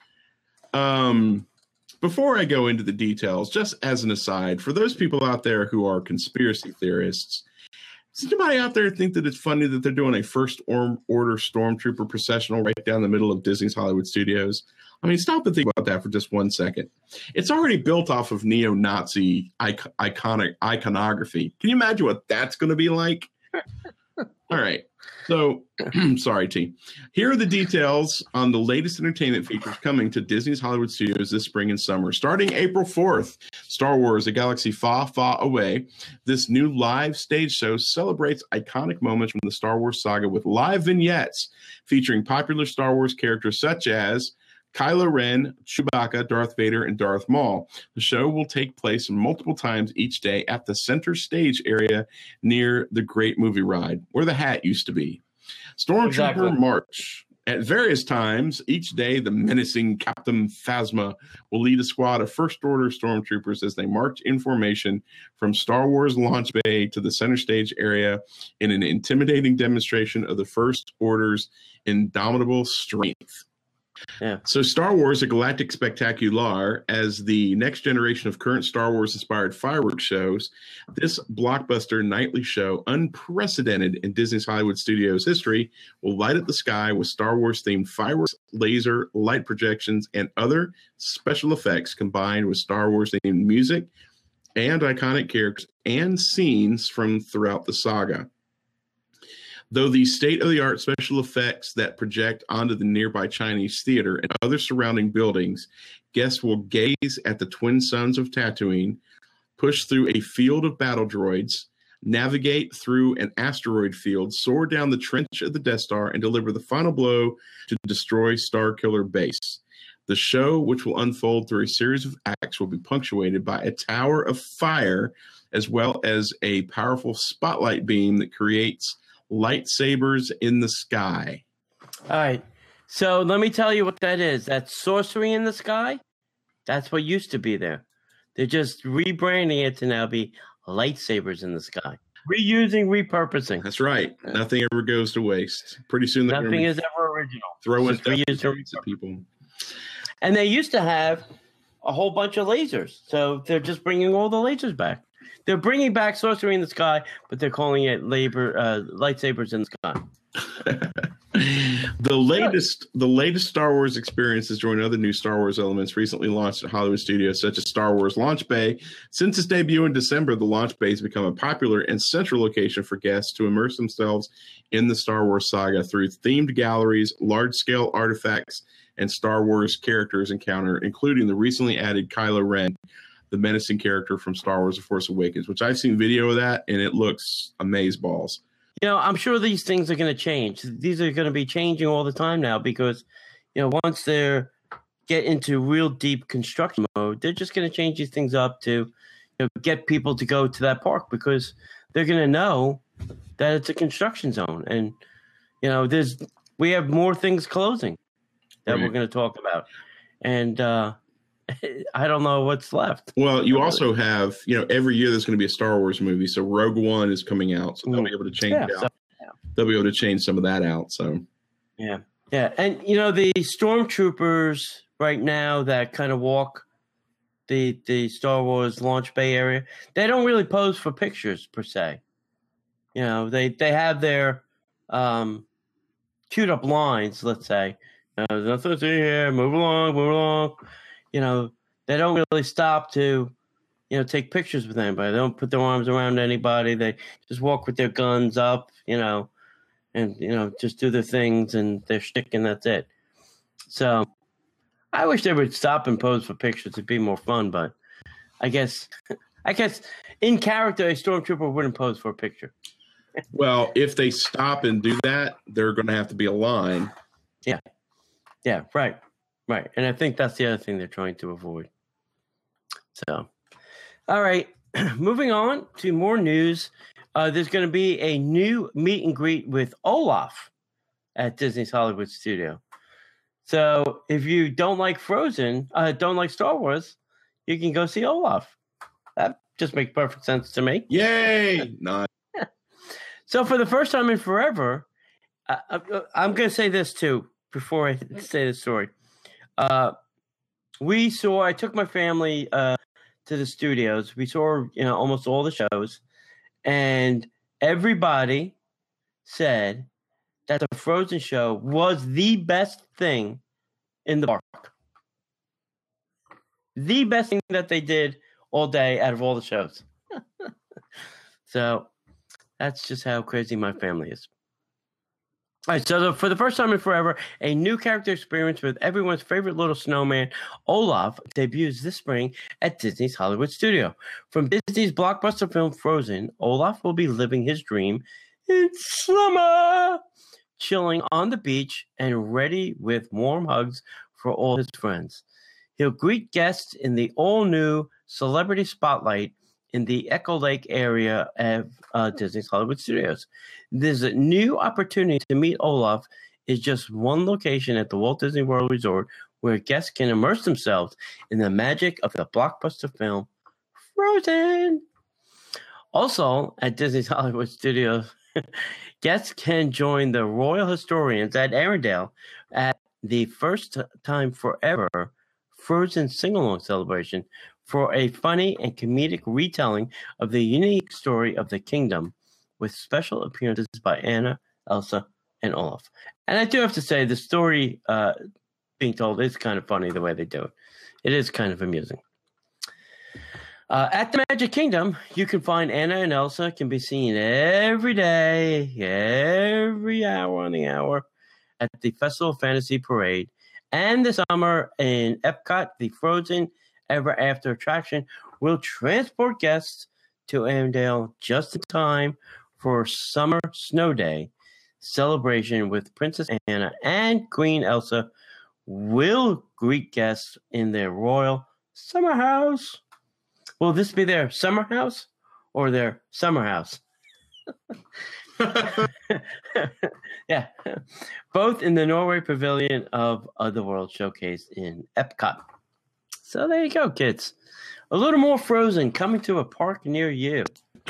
Um, before I go into the details, just as an aside, for those people out there who are conspiracy theorists, does anybody out there think that it's funny that they're doing a First Order Stormtrooper processional right down the middle of Disney's Hollywood Studios? I mean, stop and think about that for just one second. It's already built off of neo-Nazi icon- iconic iconography. Can you imagine what that's going to be like? All right. So, sorry, T. Here are the details on the latest entertainment features coming to Disney's Hollywood Studios this spring and summer. Starting April fourth, Star Wars: A Galaxy Far, Far Away. This new live stage show celebrates iconic moments from the Star Wars saga with live vignettes featuring popular Star Wars characters such as Kylo Ren, Chewbacca, Darth Vader, and Darth Maul. The show will take place multiple times each day at the center stage area near the Great Movie Ride, where the hat used to be. Stormtrooper exactly. March. At various times each day, the menacing Captain Phasma will lead a squad of First Order Stormtroopers as they march in formation from Star Wars Launch Bay to the center stage area in an intimidating demonstration of the First Order's indomitable strength. Yeah. So Star Wars: A Galactic Spectacular, as the next generation of current Star Wars-inspired fireworks shows, this blockbuster nightly show, unprecedented in Disney's Hollywood Studios history, will light up the sky with Star Wars-themed fireworks, laser, light projections, and other special effects combined with Star Wars-themed music and iconic characters and scenes from throughout the saga. Though the state-of-the-art special effects that project onto the nearby Chinese theater and other surrounding buildings, guests will gaze at the twin suns of Tatooine, push through a field of battle droids, navigate through an asteroid field, soar down the trench of the Death Star, and deliver the final blow to destroy Starkiller Base. The show, which will unfold through a series of acts, will be punctuated by a tower of fire, as well as a powerful spotlight beam that creates lightsabers in the sky. All right. So let me tell you what that is. That's sorcery in the sky. That's what used to be there. They're just rebranding it to now be lightsabers in the sky. Reusing, repurposing. That's right. Nothing ever goes to waste. Pretty soon, nothing is ever original. Throwing reuse at people. And they used to have a whole bunch of lasers, so they're just bringing all the lasers back. They're bringing back sorcery in the sky, but they're calling it labor uh, lightsabers in the sky. the latest, the latest Star Wars experiences join other new Star Wars elements recently launched at Hollywood studios, such as Star Wars Launch Bay. Since its debut in December, the Launch Bay has become a popular and central location for guests to immerse themselves in the Star Wars saga through themed galleries, large-scale artifacts, and Star Wars characters encounter, including the recently added Kylo Ren, the menacing character from Star Wars The Force Awakens, which I've seen video of that, and it looks amazeballs. You know, I'm sure these things are going to change. These are going to be changing all the time now because, you know, once they're get into real deep construction mode, they're just going to change these things up to, you know, get people to go to that park because they're going to know that it's a construction zone. And, you know, there's we have more things closing that right. we're going to talk about. And, uh, I don't know what's left. Well, you also have, you know, every year there's going to be a Star Wars movie. So Rogue One is coming out, so they'll be able to change yeah, out. So, yeah. They'll be able to change some of that out. So, yeah, yeah, and you know the stormtroopers right now that kind of walk the the Star Wars Launch Bay area, they don't really pose for pictures per se. You know, they they have their um, queued up lines. Let's say, uh, there's nothing to see here. Move along, move along. You know, they don't really stop to, you know, take pictures with anybody. They don't put their arms around anybody. They just walk with their guns up, you know, and, you know, just do their things and their shtick and that's it. So I wish they would stop and pose for pictures. It'd be more fun, but I guess, I guess in character, a stormtrooper wouldn't pose for a picture. Well, if they stop and do that, they're going to have to be a line. Yeah. Yeah, right. Right, and I think that's the other thing they're trying to avoid. So, all right, moving on to more news. Uh, there's going to be a new meet and greet with Olaf at Disney's Hollywood Studio. So, if you don't like Frozen, uh, don't like Star Wars, you can go see Olaf. That just makes perfect sense to me. Yay! Nice. So, for the first time in forever, uh, I'm going to say this too before I say the story. Uh, we saw, I took my family uh, to the studios. We saw, you know, almost all the shows. And everybody said that the Frozen show was the best thing in the park. The best thing that they did all day out of all the shows. So that's just how crazy my family is. All right, so the, for the first time in forever, a new character experience with everyone's favorite little snowman, Olaf, debuts this spring at Disney's Hollywood Studio. From Disney's blockbuster film Frozen, Olaf will be living his dream in summer, chilling on the beach and ready with warm hugs for all his friends. He'll greet guests in the all-new Celebrity Spotlight in the Echo Lake area of uh, Disney's Hollywood Studios. There's a new opportunity to meet Olaf is just one location at the Walt Disney World Resort where guests can immerse themselves in the magic of the blockbuster film Frozen. Also, at Disney's Hollywood Studios, guests can join the Royal Historians at Arendelle at the first time forever Frozen sing-along celebration for a funny and comedic retelling of the unique story of the kingdom with special appearances by Anna, Elsa, and Olaf. And I do have to say the story uh, being told is kind of funny the way they do it. It is kind of amusing. Uh, at the Magic Kingdom, you can find Anna and Elsa can be seen every day, every hour on the hour at the Festival of Fantasy Parade. And this summer in Epcot, the Frozen Ever After attraction will transport guests to Arendelle just in time for Summer Snow Day celebration with Princess Anna and Queen Elsa will greet guests in their royal summer house. Will this be their summer house or their summer house? Yeah, both in the Norway Pavilion of Otherworld Showcase in Epcot. So there you go, kids. A little more Frozen coming to a park near you.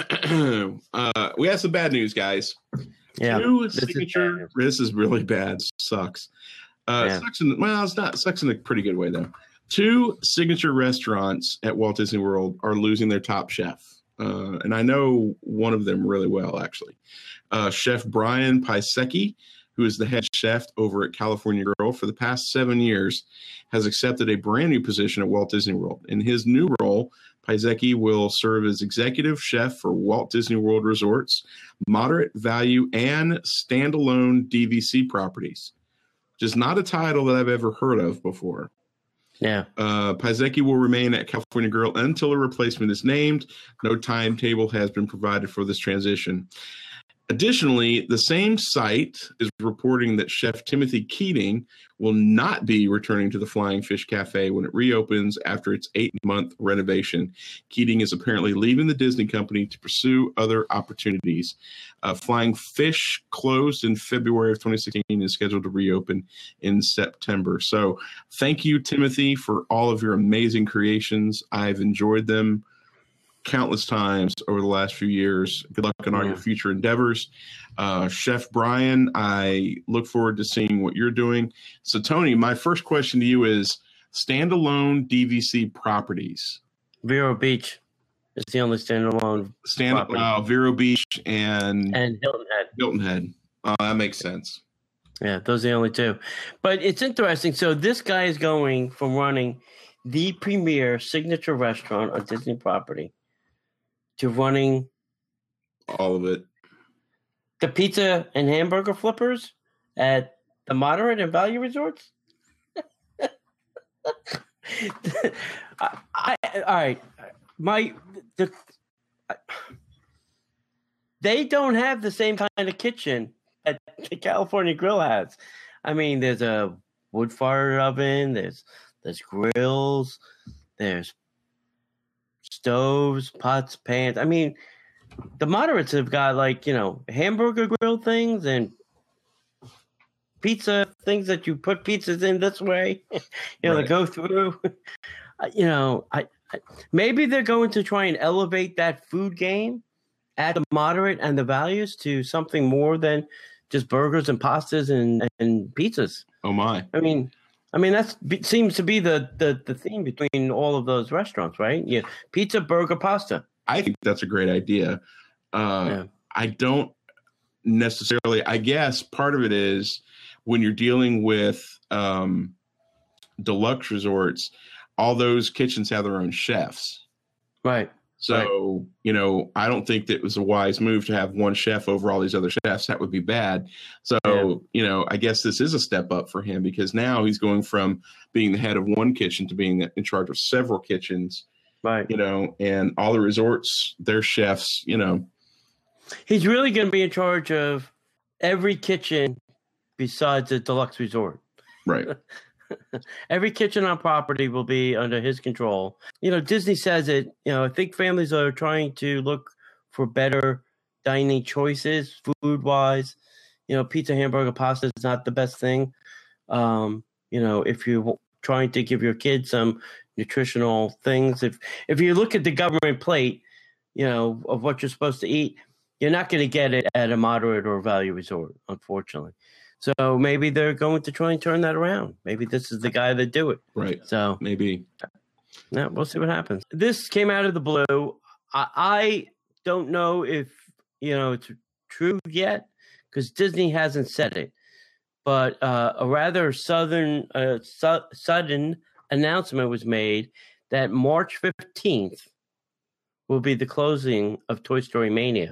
uh, we have some bad news, guys. Yeah, Two this is signature. bad. This is really bad. Sucks. Uh, Yeah. sucks in, well, it's not sucks in a pretty good way though. Two signature restaurants at Walt Disney World are losing their top chef, uh, and I know one of them really well, actually. Uh, Chef Brian Pisecki, who is the head chef over at California Grill for the past seven years, has accepted a brand new position at Walt Disney World. In his new role, Pisecki will serve as executive chef for Walt Disney World Resorts, moderate value, and standalone D V C properties. Just not a title that I've ever heard of before. Yeah. Uh, Pisecki will remain at California Grill until a replacement is named. No timetable has been provided for this transition. Additionally, the same site is reporting that Chef Timothy Keating will not be returning to the Flying Fish Cafe when it reopens after its eight-month renovation. Keating is apparently leaving the Disney company to pursue other opportunities. Uh, Flying Fish closed in February of twenty sixteen and is scheduled to reopen in September. So thank you, Timothy, for all of your amazing creations. I've enjoyed them countless times over the last few years. Good luck on all Yeah. your future endeavors. Uh, Chef Brian, I look forward to seeing what you're doing. So, Tony, my first question to you is standalone D V C properties. Vero Beach is the only standalone Stand property. uh, Vero Beach and, and Hilton Head. Hilton Head. Uh, that makes sense. Yeah, those are the only two. But it's interesting. So this guy is going from running the premier signature restaurant on Disney property to running All of it. the pizza and hamburger flippers at the moderate and value resorts. I, I all right, my the they don't have the same kind of kitchen that the California Grill has. I mean, there's a wood fired oven, there's there's grills, there's stoves, pots, pans. I mean, the moderates have got like, you know, hamburger grill things and pizza things that you put pizzas in this way, you know, Right. that go through. You know, I, I maybe they're going to try and elevate that food game at the moderate and the values to something more than just burgers and pastas and, and pizzas. Oh, my. I mean, I mean that seems to be the, the, the theme between all of those restaurants, right? Yeah, pizza, burger, pasta. I think that's a great idea. Uh, Yeah. I don't necessarily, I guess part of it is when you're dealing with um, deluxe resorts, all those kitchens have their own chefs. Right. So, you know, I don't think that it was a wise move to have one chef over all these other chefs. That would be bad. So, Yeah. you know, I guess this is a step up for him because now he's going from being the head of one kitchen to being in charge of several kitchens, Right. you know, and all the resorts, their chefs, you know. He's really going to be in charge of every kitchen besides the deluxe resort. Right. Every kitchen on property will be under his control. You know, Disney says it. You know, I think families are trying to look for better dining choices, food wise. You know, pizza, hamburger, pasta is not the best thing. Um, you know, if you're trying to give your kids some nutritional things, if if you look at the government plate, you know, of what you're supposed to eat, you're not going to get it at a moderate or value resort, unfortunately. So maybe they're going to try and turn that around. Maybe this is the guy that do it. Right. So Maybe. yeah, we'll see what happens. This came out of the blue. I, I don't know if you know it's true yet because Disney hasn't said it. But uh, a rather southern, uh, su- sudden announcement was made that March fifteenth will be the closing of Toy Story Mania,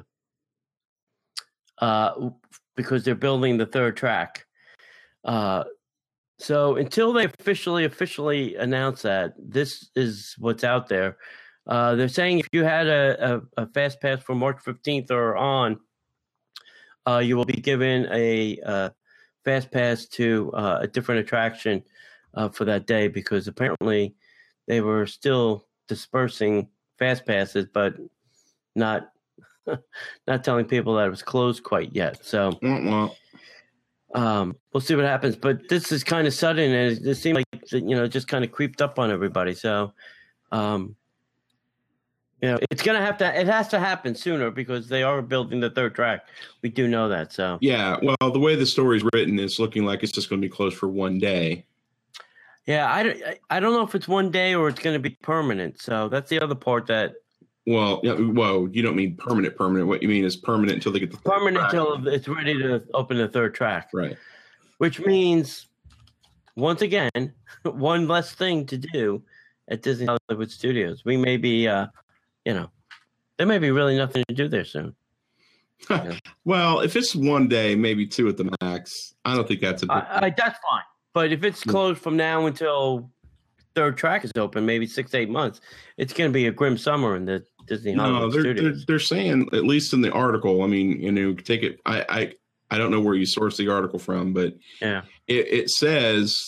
uh, because they're building the third track. Uh, so until they officially officially announce that, this is what's out there. Uh, they're saying if you had a, a, a fast pass for March fifteenth or on, uh, you will be given a uh, fast pass to uh, a different attraction uh, for that day, because apparently they were still dispersing fast passes, but not not telling people that it was closed quite yet. So um, we'll see what happens. But this is kind of sudden, and it, it seemed like, you know, just kind of creeped up on everybody. So. Um, You know, it's gonna have to. It has to happen sooner because they are building the third track. We do know that. So yeah, well, the way the story's written, it's looking like it's just going to be closed for one day. Yeah, I don't. I don't know if it's one day or it's going to be permanent. So that's the other part that. Well, yeah, whoa, you don't mean permanent. Permanent. What you mean is permanent until they get the third permanent track. until it's ready to open the third track. Right. Which means, once again, one less thing to do at Disney Hollywood Studios. We may be. Uh, You know, there may be really nothing to do there soon. Yeah. Well, if it's one day, maybe two at the max, I don't think that's a big I, I, that's fine. But if it's closed from now until third track is open, maybe six to eight months, it's going to be a grim summer in the Disney Hollywood no, they're, Studios. they're, they're saying, at least in the article, I mean, you know, take it. I, I, I don't know where you source the article from, but yeah, it, it says,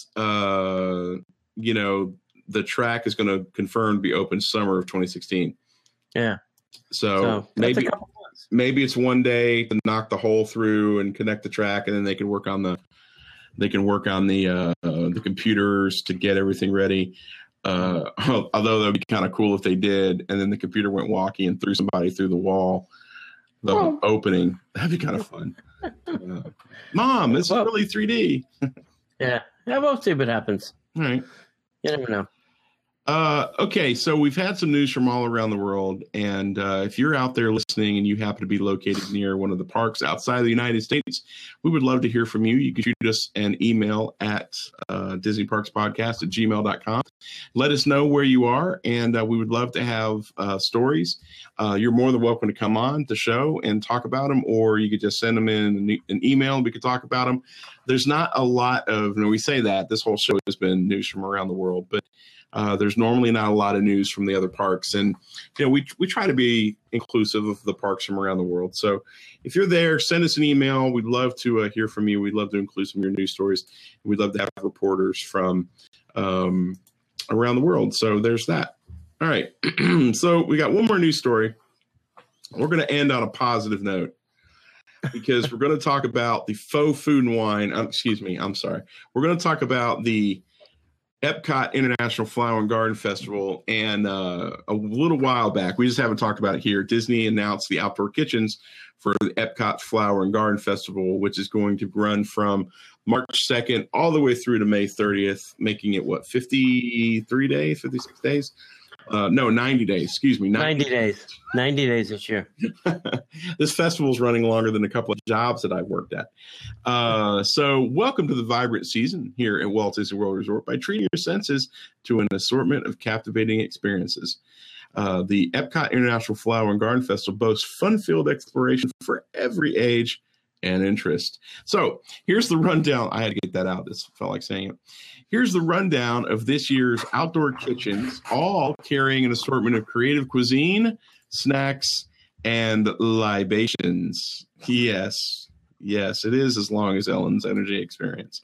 uh, you know, the track is going to confirm to be open summer of twenty sixteen. Yeah. So, so maybe a couple months. maybe it's one day to knock the hole through and connect the track, and then they can work on the they can work on the uh, uh, the computers to get everything ready. Uh, although that would be kind of cool if they did, and then the computer went wonky and threw somebody through the wall, the oh. opening. That'd be kind of fun. Uh, Mom, this well, is really three D. yeah, yeah, we'll see what happens. All right, you never know. Uh, okay, so we've had some news from all around the world, and uh, if you're out there listening and you happen to be located near one of the parks outside of the United States, we would love to hear from you. You can shoot us an email at uh, Disney Parks Podcast at gmail dot com. Let us know where you are, and uh, we would love to have uh, stories. Uh, you're more than welcome to come on the show and talk about them, or you could just send them in an, e- an email and we could talk about them. There's not a lot of, you know, we say that, this whole show has been news from around the world, but Uh, there's normally not a lot of news from the other parks. And, you know, we we try to be inclusive of the parks from around the world. So if you're there, send us an email. We'd love to uh, hear from you. We'd love to include some of your news stories. We'd love to have reporters from um, around the world. So there's that. All right. So we got one more news story. We're going to end on a positive note, because we're going to talk about the faux food and wine. Um, excuse me. I'm sorry. We're going to talk about the Epcot International Flower and Garden Festival. And uh, a little while back, we just haven't talked about it here, Disney announced the outdoor kitchens for the Epcot Flower and Garden Festival, which is going to run from March second all the way through to May thirtieth, making it, what, fifty-three days, fifty-six days? Uh, no, ninety days. Excuse me. ninety, ninety days. ninety days this year. This festival is running longer than a couple of jobs that I've worked at. Uh, so welcome to the vibrant season here at Walt Disney World Resort by treating your senses to an assortment of captivating experiences. Uh, the Epcot International Flower and Garden Festival boasts fun-filled exploration for every age and interest. So here's the rundown. I had to get that out. This felt like saying it. Here's the rundown of this year's outdoor kitchens, all carrying an assortment of creative cuisine, snacks, and libations. Yes, yes, it is as long as Ellen's Energy Experience.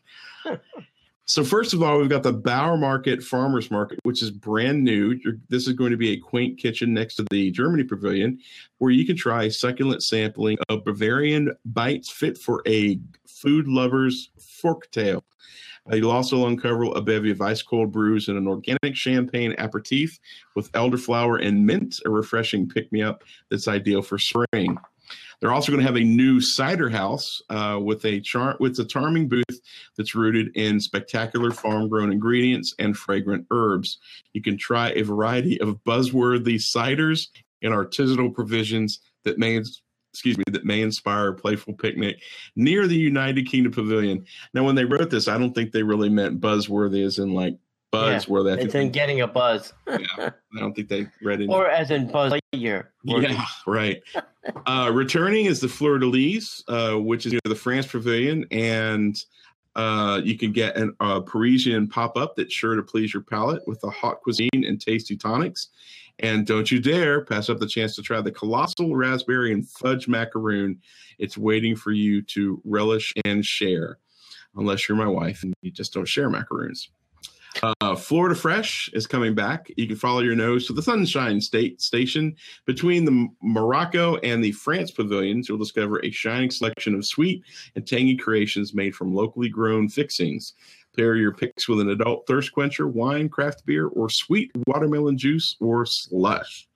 So first of all, we've got the Bauer Market Farmers Market, which is brand new. You're, this is going to be a quaint kitchen next to the Germany Pavilion, where you can try succulent sampling of Bavarian bites fit for a food lover's forktail. Uh, you'll also uncover a bevy of ice cold brews and an organic champagne aperitif with elderflower and mint, a refreshing pick-me-up that's ideal for spring. They're also going to have a new cider house uh, with a char- with a charming booth that's rooted in spectacular farm-grown ingredients and fragrant herbs. You can try a variety of buzzworthy ciders and artisanal provisions that may excuse me, that may inspire a playful picnic near the United Kingdom Pavilion. Now, when they wrote this, I don't think they really meant buzzworthy as in like Buzz, Yeah, where that it's in getting a buzz. yeah, I don't think they read it. Or as in Buzz Lightyear. Yeah, right. Uh, returning is the Fleur de Lis, uh, which is near the France Pavilion, and uh, you can get a uh, Parisian pop-up that's sure to please your palate with the hot cuisine and tasty tonics. And don't you dare pass up the chance to try the colossal raspberry and fudge macaroon. It's waiting for you to relish and share, unless you're my wife and you just don't share macaroons. Uh, Florida Fresh is coming back. You can follow your nose to the Sunshine State Station. Between the Morocco and the France pavilions, you'll discover a shining selection of sweet and tangy creations made from locally grown fixings. Pair your picks with an adult thirst quencher, wine, craft beer, or sweet watermelon juice or slush.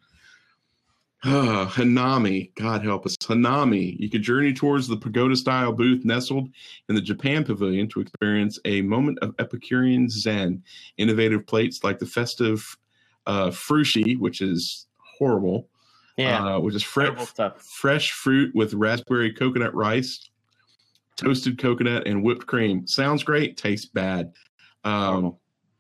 Ah, Hanami, God help us, Hanami. You can journey towards the pagoda-style booth nestled in the Japan Pavilion to experience a moment of Epicurean Zen. Innovative plates like the festive uh, frushi, which is horrible, Yeah, uh, which is fre- stuff. fresh fruit with raspberry coconut rice, toasted coconut, and whipped cream. Sounds great, tastes bad. Um,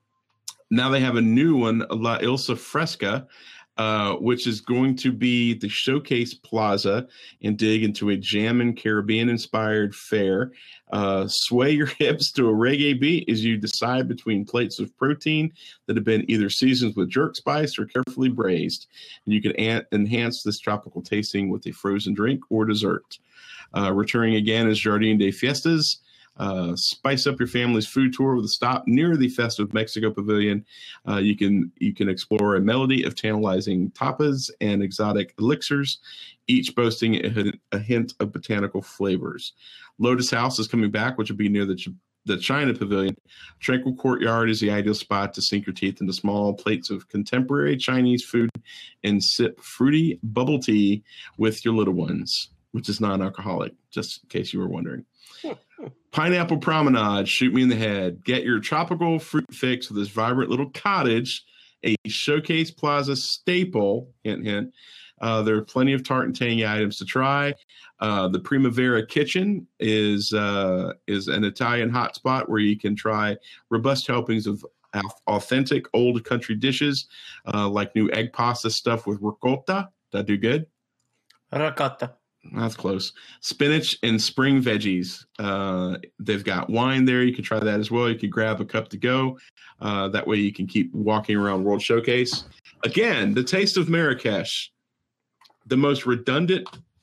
now they have a new one, La Ilsa Fresca, Uh, which is going to be the Showcase Plaza and dig into a jam and Caribbean-inspired fare. Uh, sway your hips to a reggae beat as you decide between plates of protein that have been either seasoned with jerk spice or carefully braised. And you can an- enhance this tropical tasting with a frozen drink or dessert. Uh, returning again is Jardin des Fiestas. Uh, spice up your family's food tour with a stop near the Festive Mexico Pavilion. Uh, you can you can explore a melody of tantalizing tapas and exotic elixirs, each boasting a, a hint of botanical flavors. Lotus House is coming back, which will be near the the China Pavilion. Tranquil Courtyard is the ideal spot to sink your teeth into small plates of contemporary Chinese food and sip fruity bubble tea with your little ones, which is non-alcoholic, just in case you were wondering. Pineapple Promenade, shoot me in the head. Get your tropical fruit fix with this vibrant little cottage, a Showcase Plaza staple. Hint, hint. Uh, there are plenty of tart and tangy items to try. Uh, the Primavera Kitchen is uh, is an Italian hotspot where you can try robust helpings of authentic old country dishes, uh, like new egg pasta stuffed with ricotta. That do good? Ricotta. That's close. Spinach and spring veggies. Uh, they've got wine there. You can try that as well. You can grab a cup to go. Uh, that way you can keep walking around World Showcase. Again, the Taste of Marrakesh, the most redundant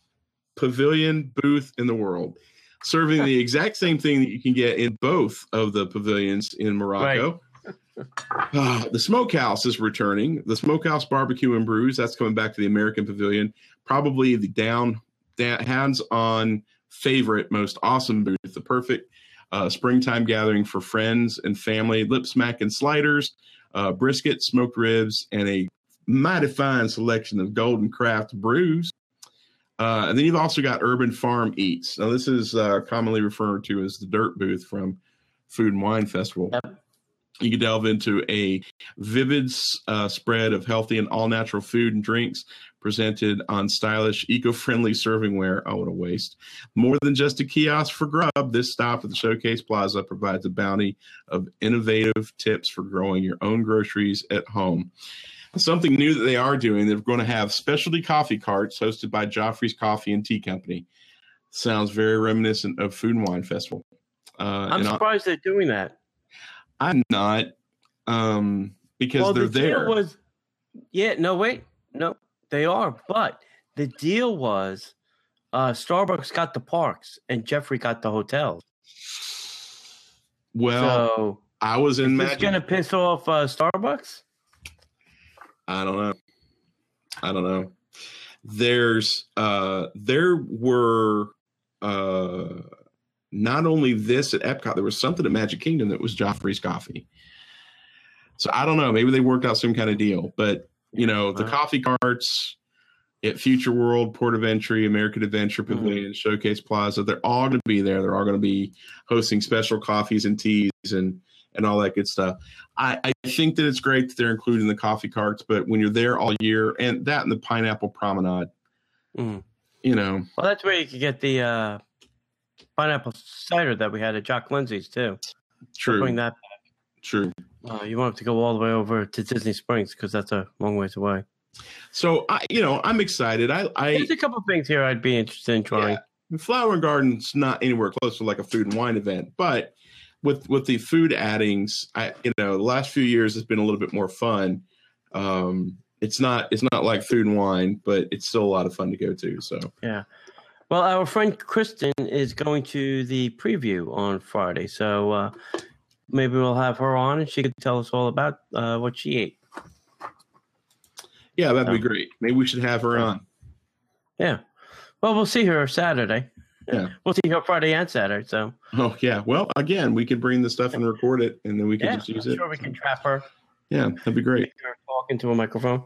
pavilion booth in the world, serving the exact same thing that you can get in both of the pavilions in Morocco. Right. Uh, the Smokehouse is returning. The Smokehouse Barbecue and Brews, that's coming back to the American Pavilion. Probably the down hands-on favorite, most awesome booth, the perfect uh, springtime gathering for friends and family. Lip smacking sliders, uh, brisket, smoked ribs, and a mighty fine selection of golden craft brews. Uh, and then you've also got Urban Farm Eats. Now, this is uh, commonly referred to as the dirt booth from Food and Wine Festival. Yep. You can delve into a vivid uh, spread of healthy and all-natural food and drinks presented on stylish, eco-friendly servingware. Oh, what a waste. More than just a kiosk for grub, this stop at the Showcase Plaza provides a bounty of innovative tips for growing your own groceries at home. Something new that they are doing, they're going to have specialty coffee carts hosted by Joffrey's Coffee and Tea Company. Sounds very reminiscent of Food and Wine Festival. Uh, I'm surprised they're doing that. I'm not, um, because well, they're the there. Deal was, yeah, no, wait, no, they are. But the deal was uh, Starbucks got the parks and Jeffrey got the hotels. Well, so, I was in Magic. Is this going to piss off uh, Starbucks? I don't know. I don't know. There's, uh, there were, uh, not only this at Epcot, there was something at Magic Kingdom that was Joffrey's Coffee. So I don't know. Maybe they worked out some kind of deal. But, you know, the wow. coffee carts at Future World, Port of Entry, American Adventure Pavilion, mm-hmm. Showcase Plaza, they're all going to be there. They're all going to be hosting special coffees and teas and, and all that good stuff. I, I think that it's great that they're including the coffee carts. But when you're there all year, and that and the Pineapple Promenade, mm-hmm. you know. Well, that's where you could get the uh, – pineapple cider that we had at Jock Lindsay's too. True. Bring that back. True. Uh, you won't have to go all the way over to Disney Springs because that's a long ways away. So I, you know, I'm excited. I, I There's a couple of things here I'd be interested in trying. Yeah, Flower and Garden's not anywhere close to like a food and wine event, but with with the food addings, I, you know, the last few years has been a little bit more fun. Um, it's not it's not like food and wine, but it's still a lot of fun to go to. So yeah. Well, our friend Kristen is going to the preview on Friday, so uh, maybe we'll have her on and she could tell us all about uh, what she ate. Yeah, that'd be great. Maybe we should have her on. Yeah. Well, we'll see her Saturday. Yeah. We'll see her Friday and Saturday. So. Oh, yeah. Well, again, we could bring the stuff and record it, and then we can yeah, just use I'm it. sure we can trap her. Yeah, that'd be great. Talk into a microphone.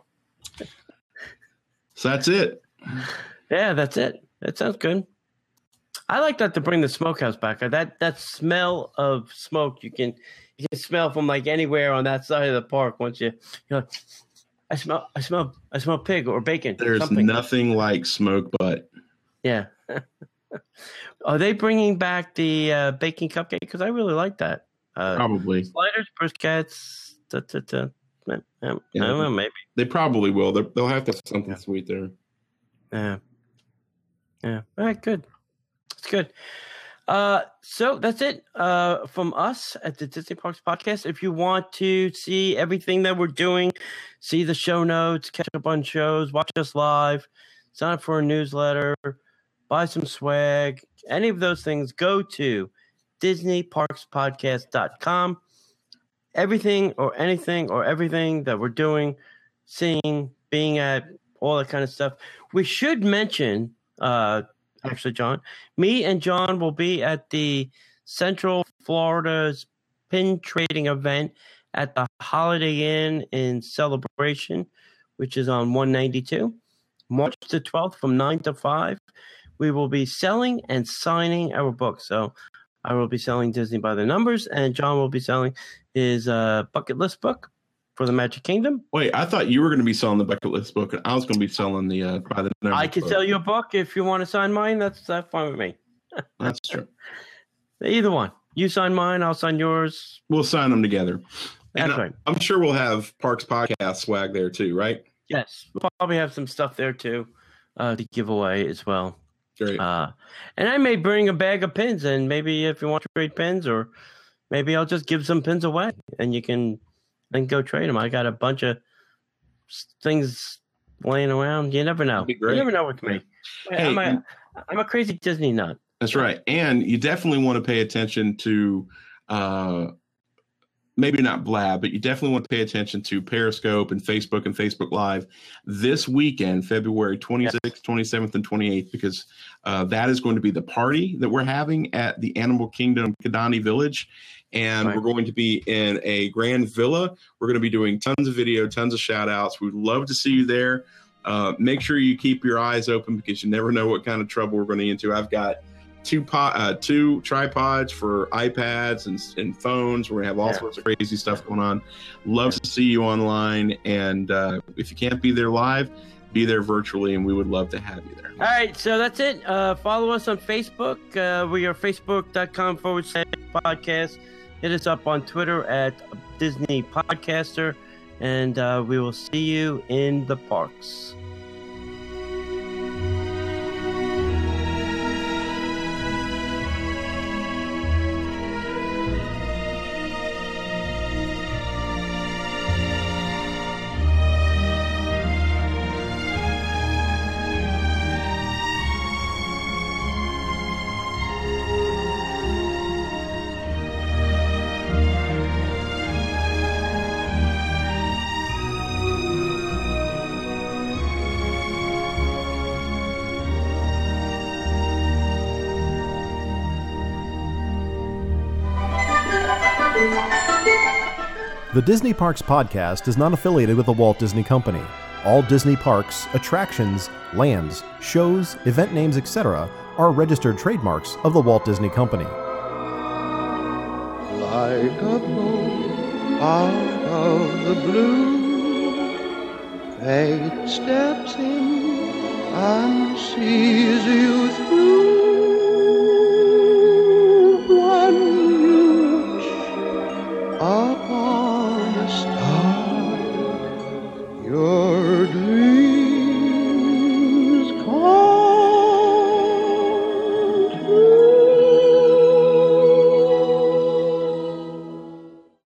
So that's it. Yeah, that's it. That sounds good. I like that to bring the smokehouse back. That that smell of smoke you can you can smell from like anywhere on that side of the park. Once you you're like, I smell I smell I smell pig or bacon. There's something. nothing like smoke butt. Yeah. Are they bringing back the uh, baking cupcake? Because I really like that. Uh, Probably. Sliders, briskets. Da, da, da. I, I Yeah. don't know. Maybe. They probably will. They're, they'll have to have something Yeah. sweet there. Yeah. Yeah. All right. Good. It's good. Uh, so that's it uh, from us at the Disney Parks Podcast. If you want to see everything that we're doing, see the show notes, catch up on shows, watch us live, sign up for a newsletter, buy some swag, any of those things, go to disney parks podcast dot com. Everything or anything or everything that we're doing, seeing, being at, all that kind of stuff. We should mention, uh, actually, John, me and John will be at the Central Florida's pin trading event at the Holiday Inn in Celebration, which is on one ninety-two. March the twelfth from nine to five. We will be selling and signing our books. So I will be selling Disney by the Numbers, and John will be selling his uh, bucket list book for the Magic Kingdom. Wait, I thought you were going to be selling the bucket list book, and I was going to be selling the uh, by the Numbers I can book. sell you a book if you want to sign mine. That's that's fine with me. That's true. Either one. You sign mine, I'll sign yours. We'll sign them together. And That's right. I'm sure we'll have Parks Podcast swag there too, right? Yes, we'll probably have some stuff there too uh, to give away as well. Great. Uh, and I may bring a bag of pins, and maybe if you want to trade pins, or maybe I'll just give some pins away, and you can then go trade them. I got a bunch of things laying around. You never know. That'd be great. You never know with me. Hey, I'm, a, I'm a crazy Disney nut. That's right. And you definitely want to pay attention to uh, maybe not Blab, but you definitely want to pay attention to Periscope and Facebook and Facebook Live this weekend, February twenty-sixth, yes. twenty-seventh, and twenty-eighth, because uh, that is going to be the party that we're having at the Animal Kingdom Kidani Village. And right. we're going to be in a grand villa. We're going to be doing tons of video, tons of shout outs. We'd love to see you there. Uh, make sure you keep your eyes open because you never know what kind of trouble we're going to get into. I've got two po- uh, two tripods for iPads and, and phones. We're going to have all yeah. sorts of crazy stuff going on. Love yeah. to see you online. And uh, if you can't be there live, be there virtually, and we would love to have you there. All right, so that's it. Uh, follow us on Facebook. Uh, we are facebook.com forward slash podcast. Hit us up on Twitter at Disney Podcaster, and uh, we will see you in the parks. The Disney Parks Podcast is not affiliated with the Walt Disney Company. All Disney parks, attractions, lands, shows, event names, et cetera are registered trademarks of the Walt Disney Company. Like a bolt out of the blue, fate steps in and sees you through.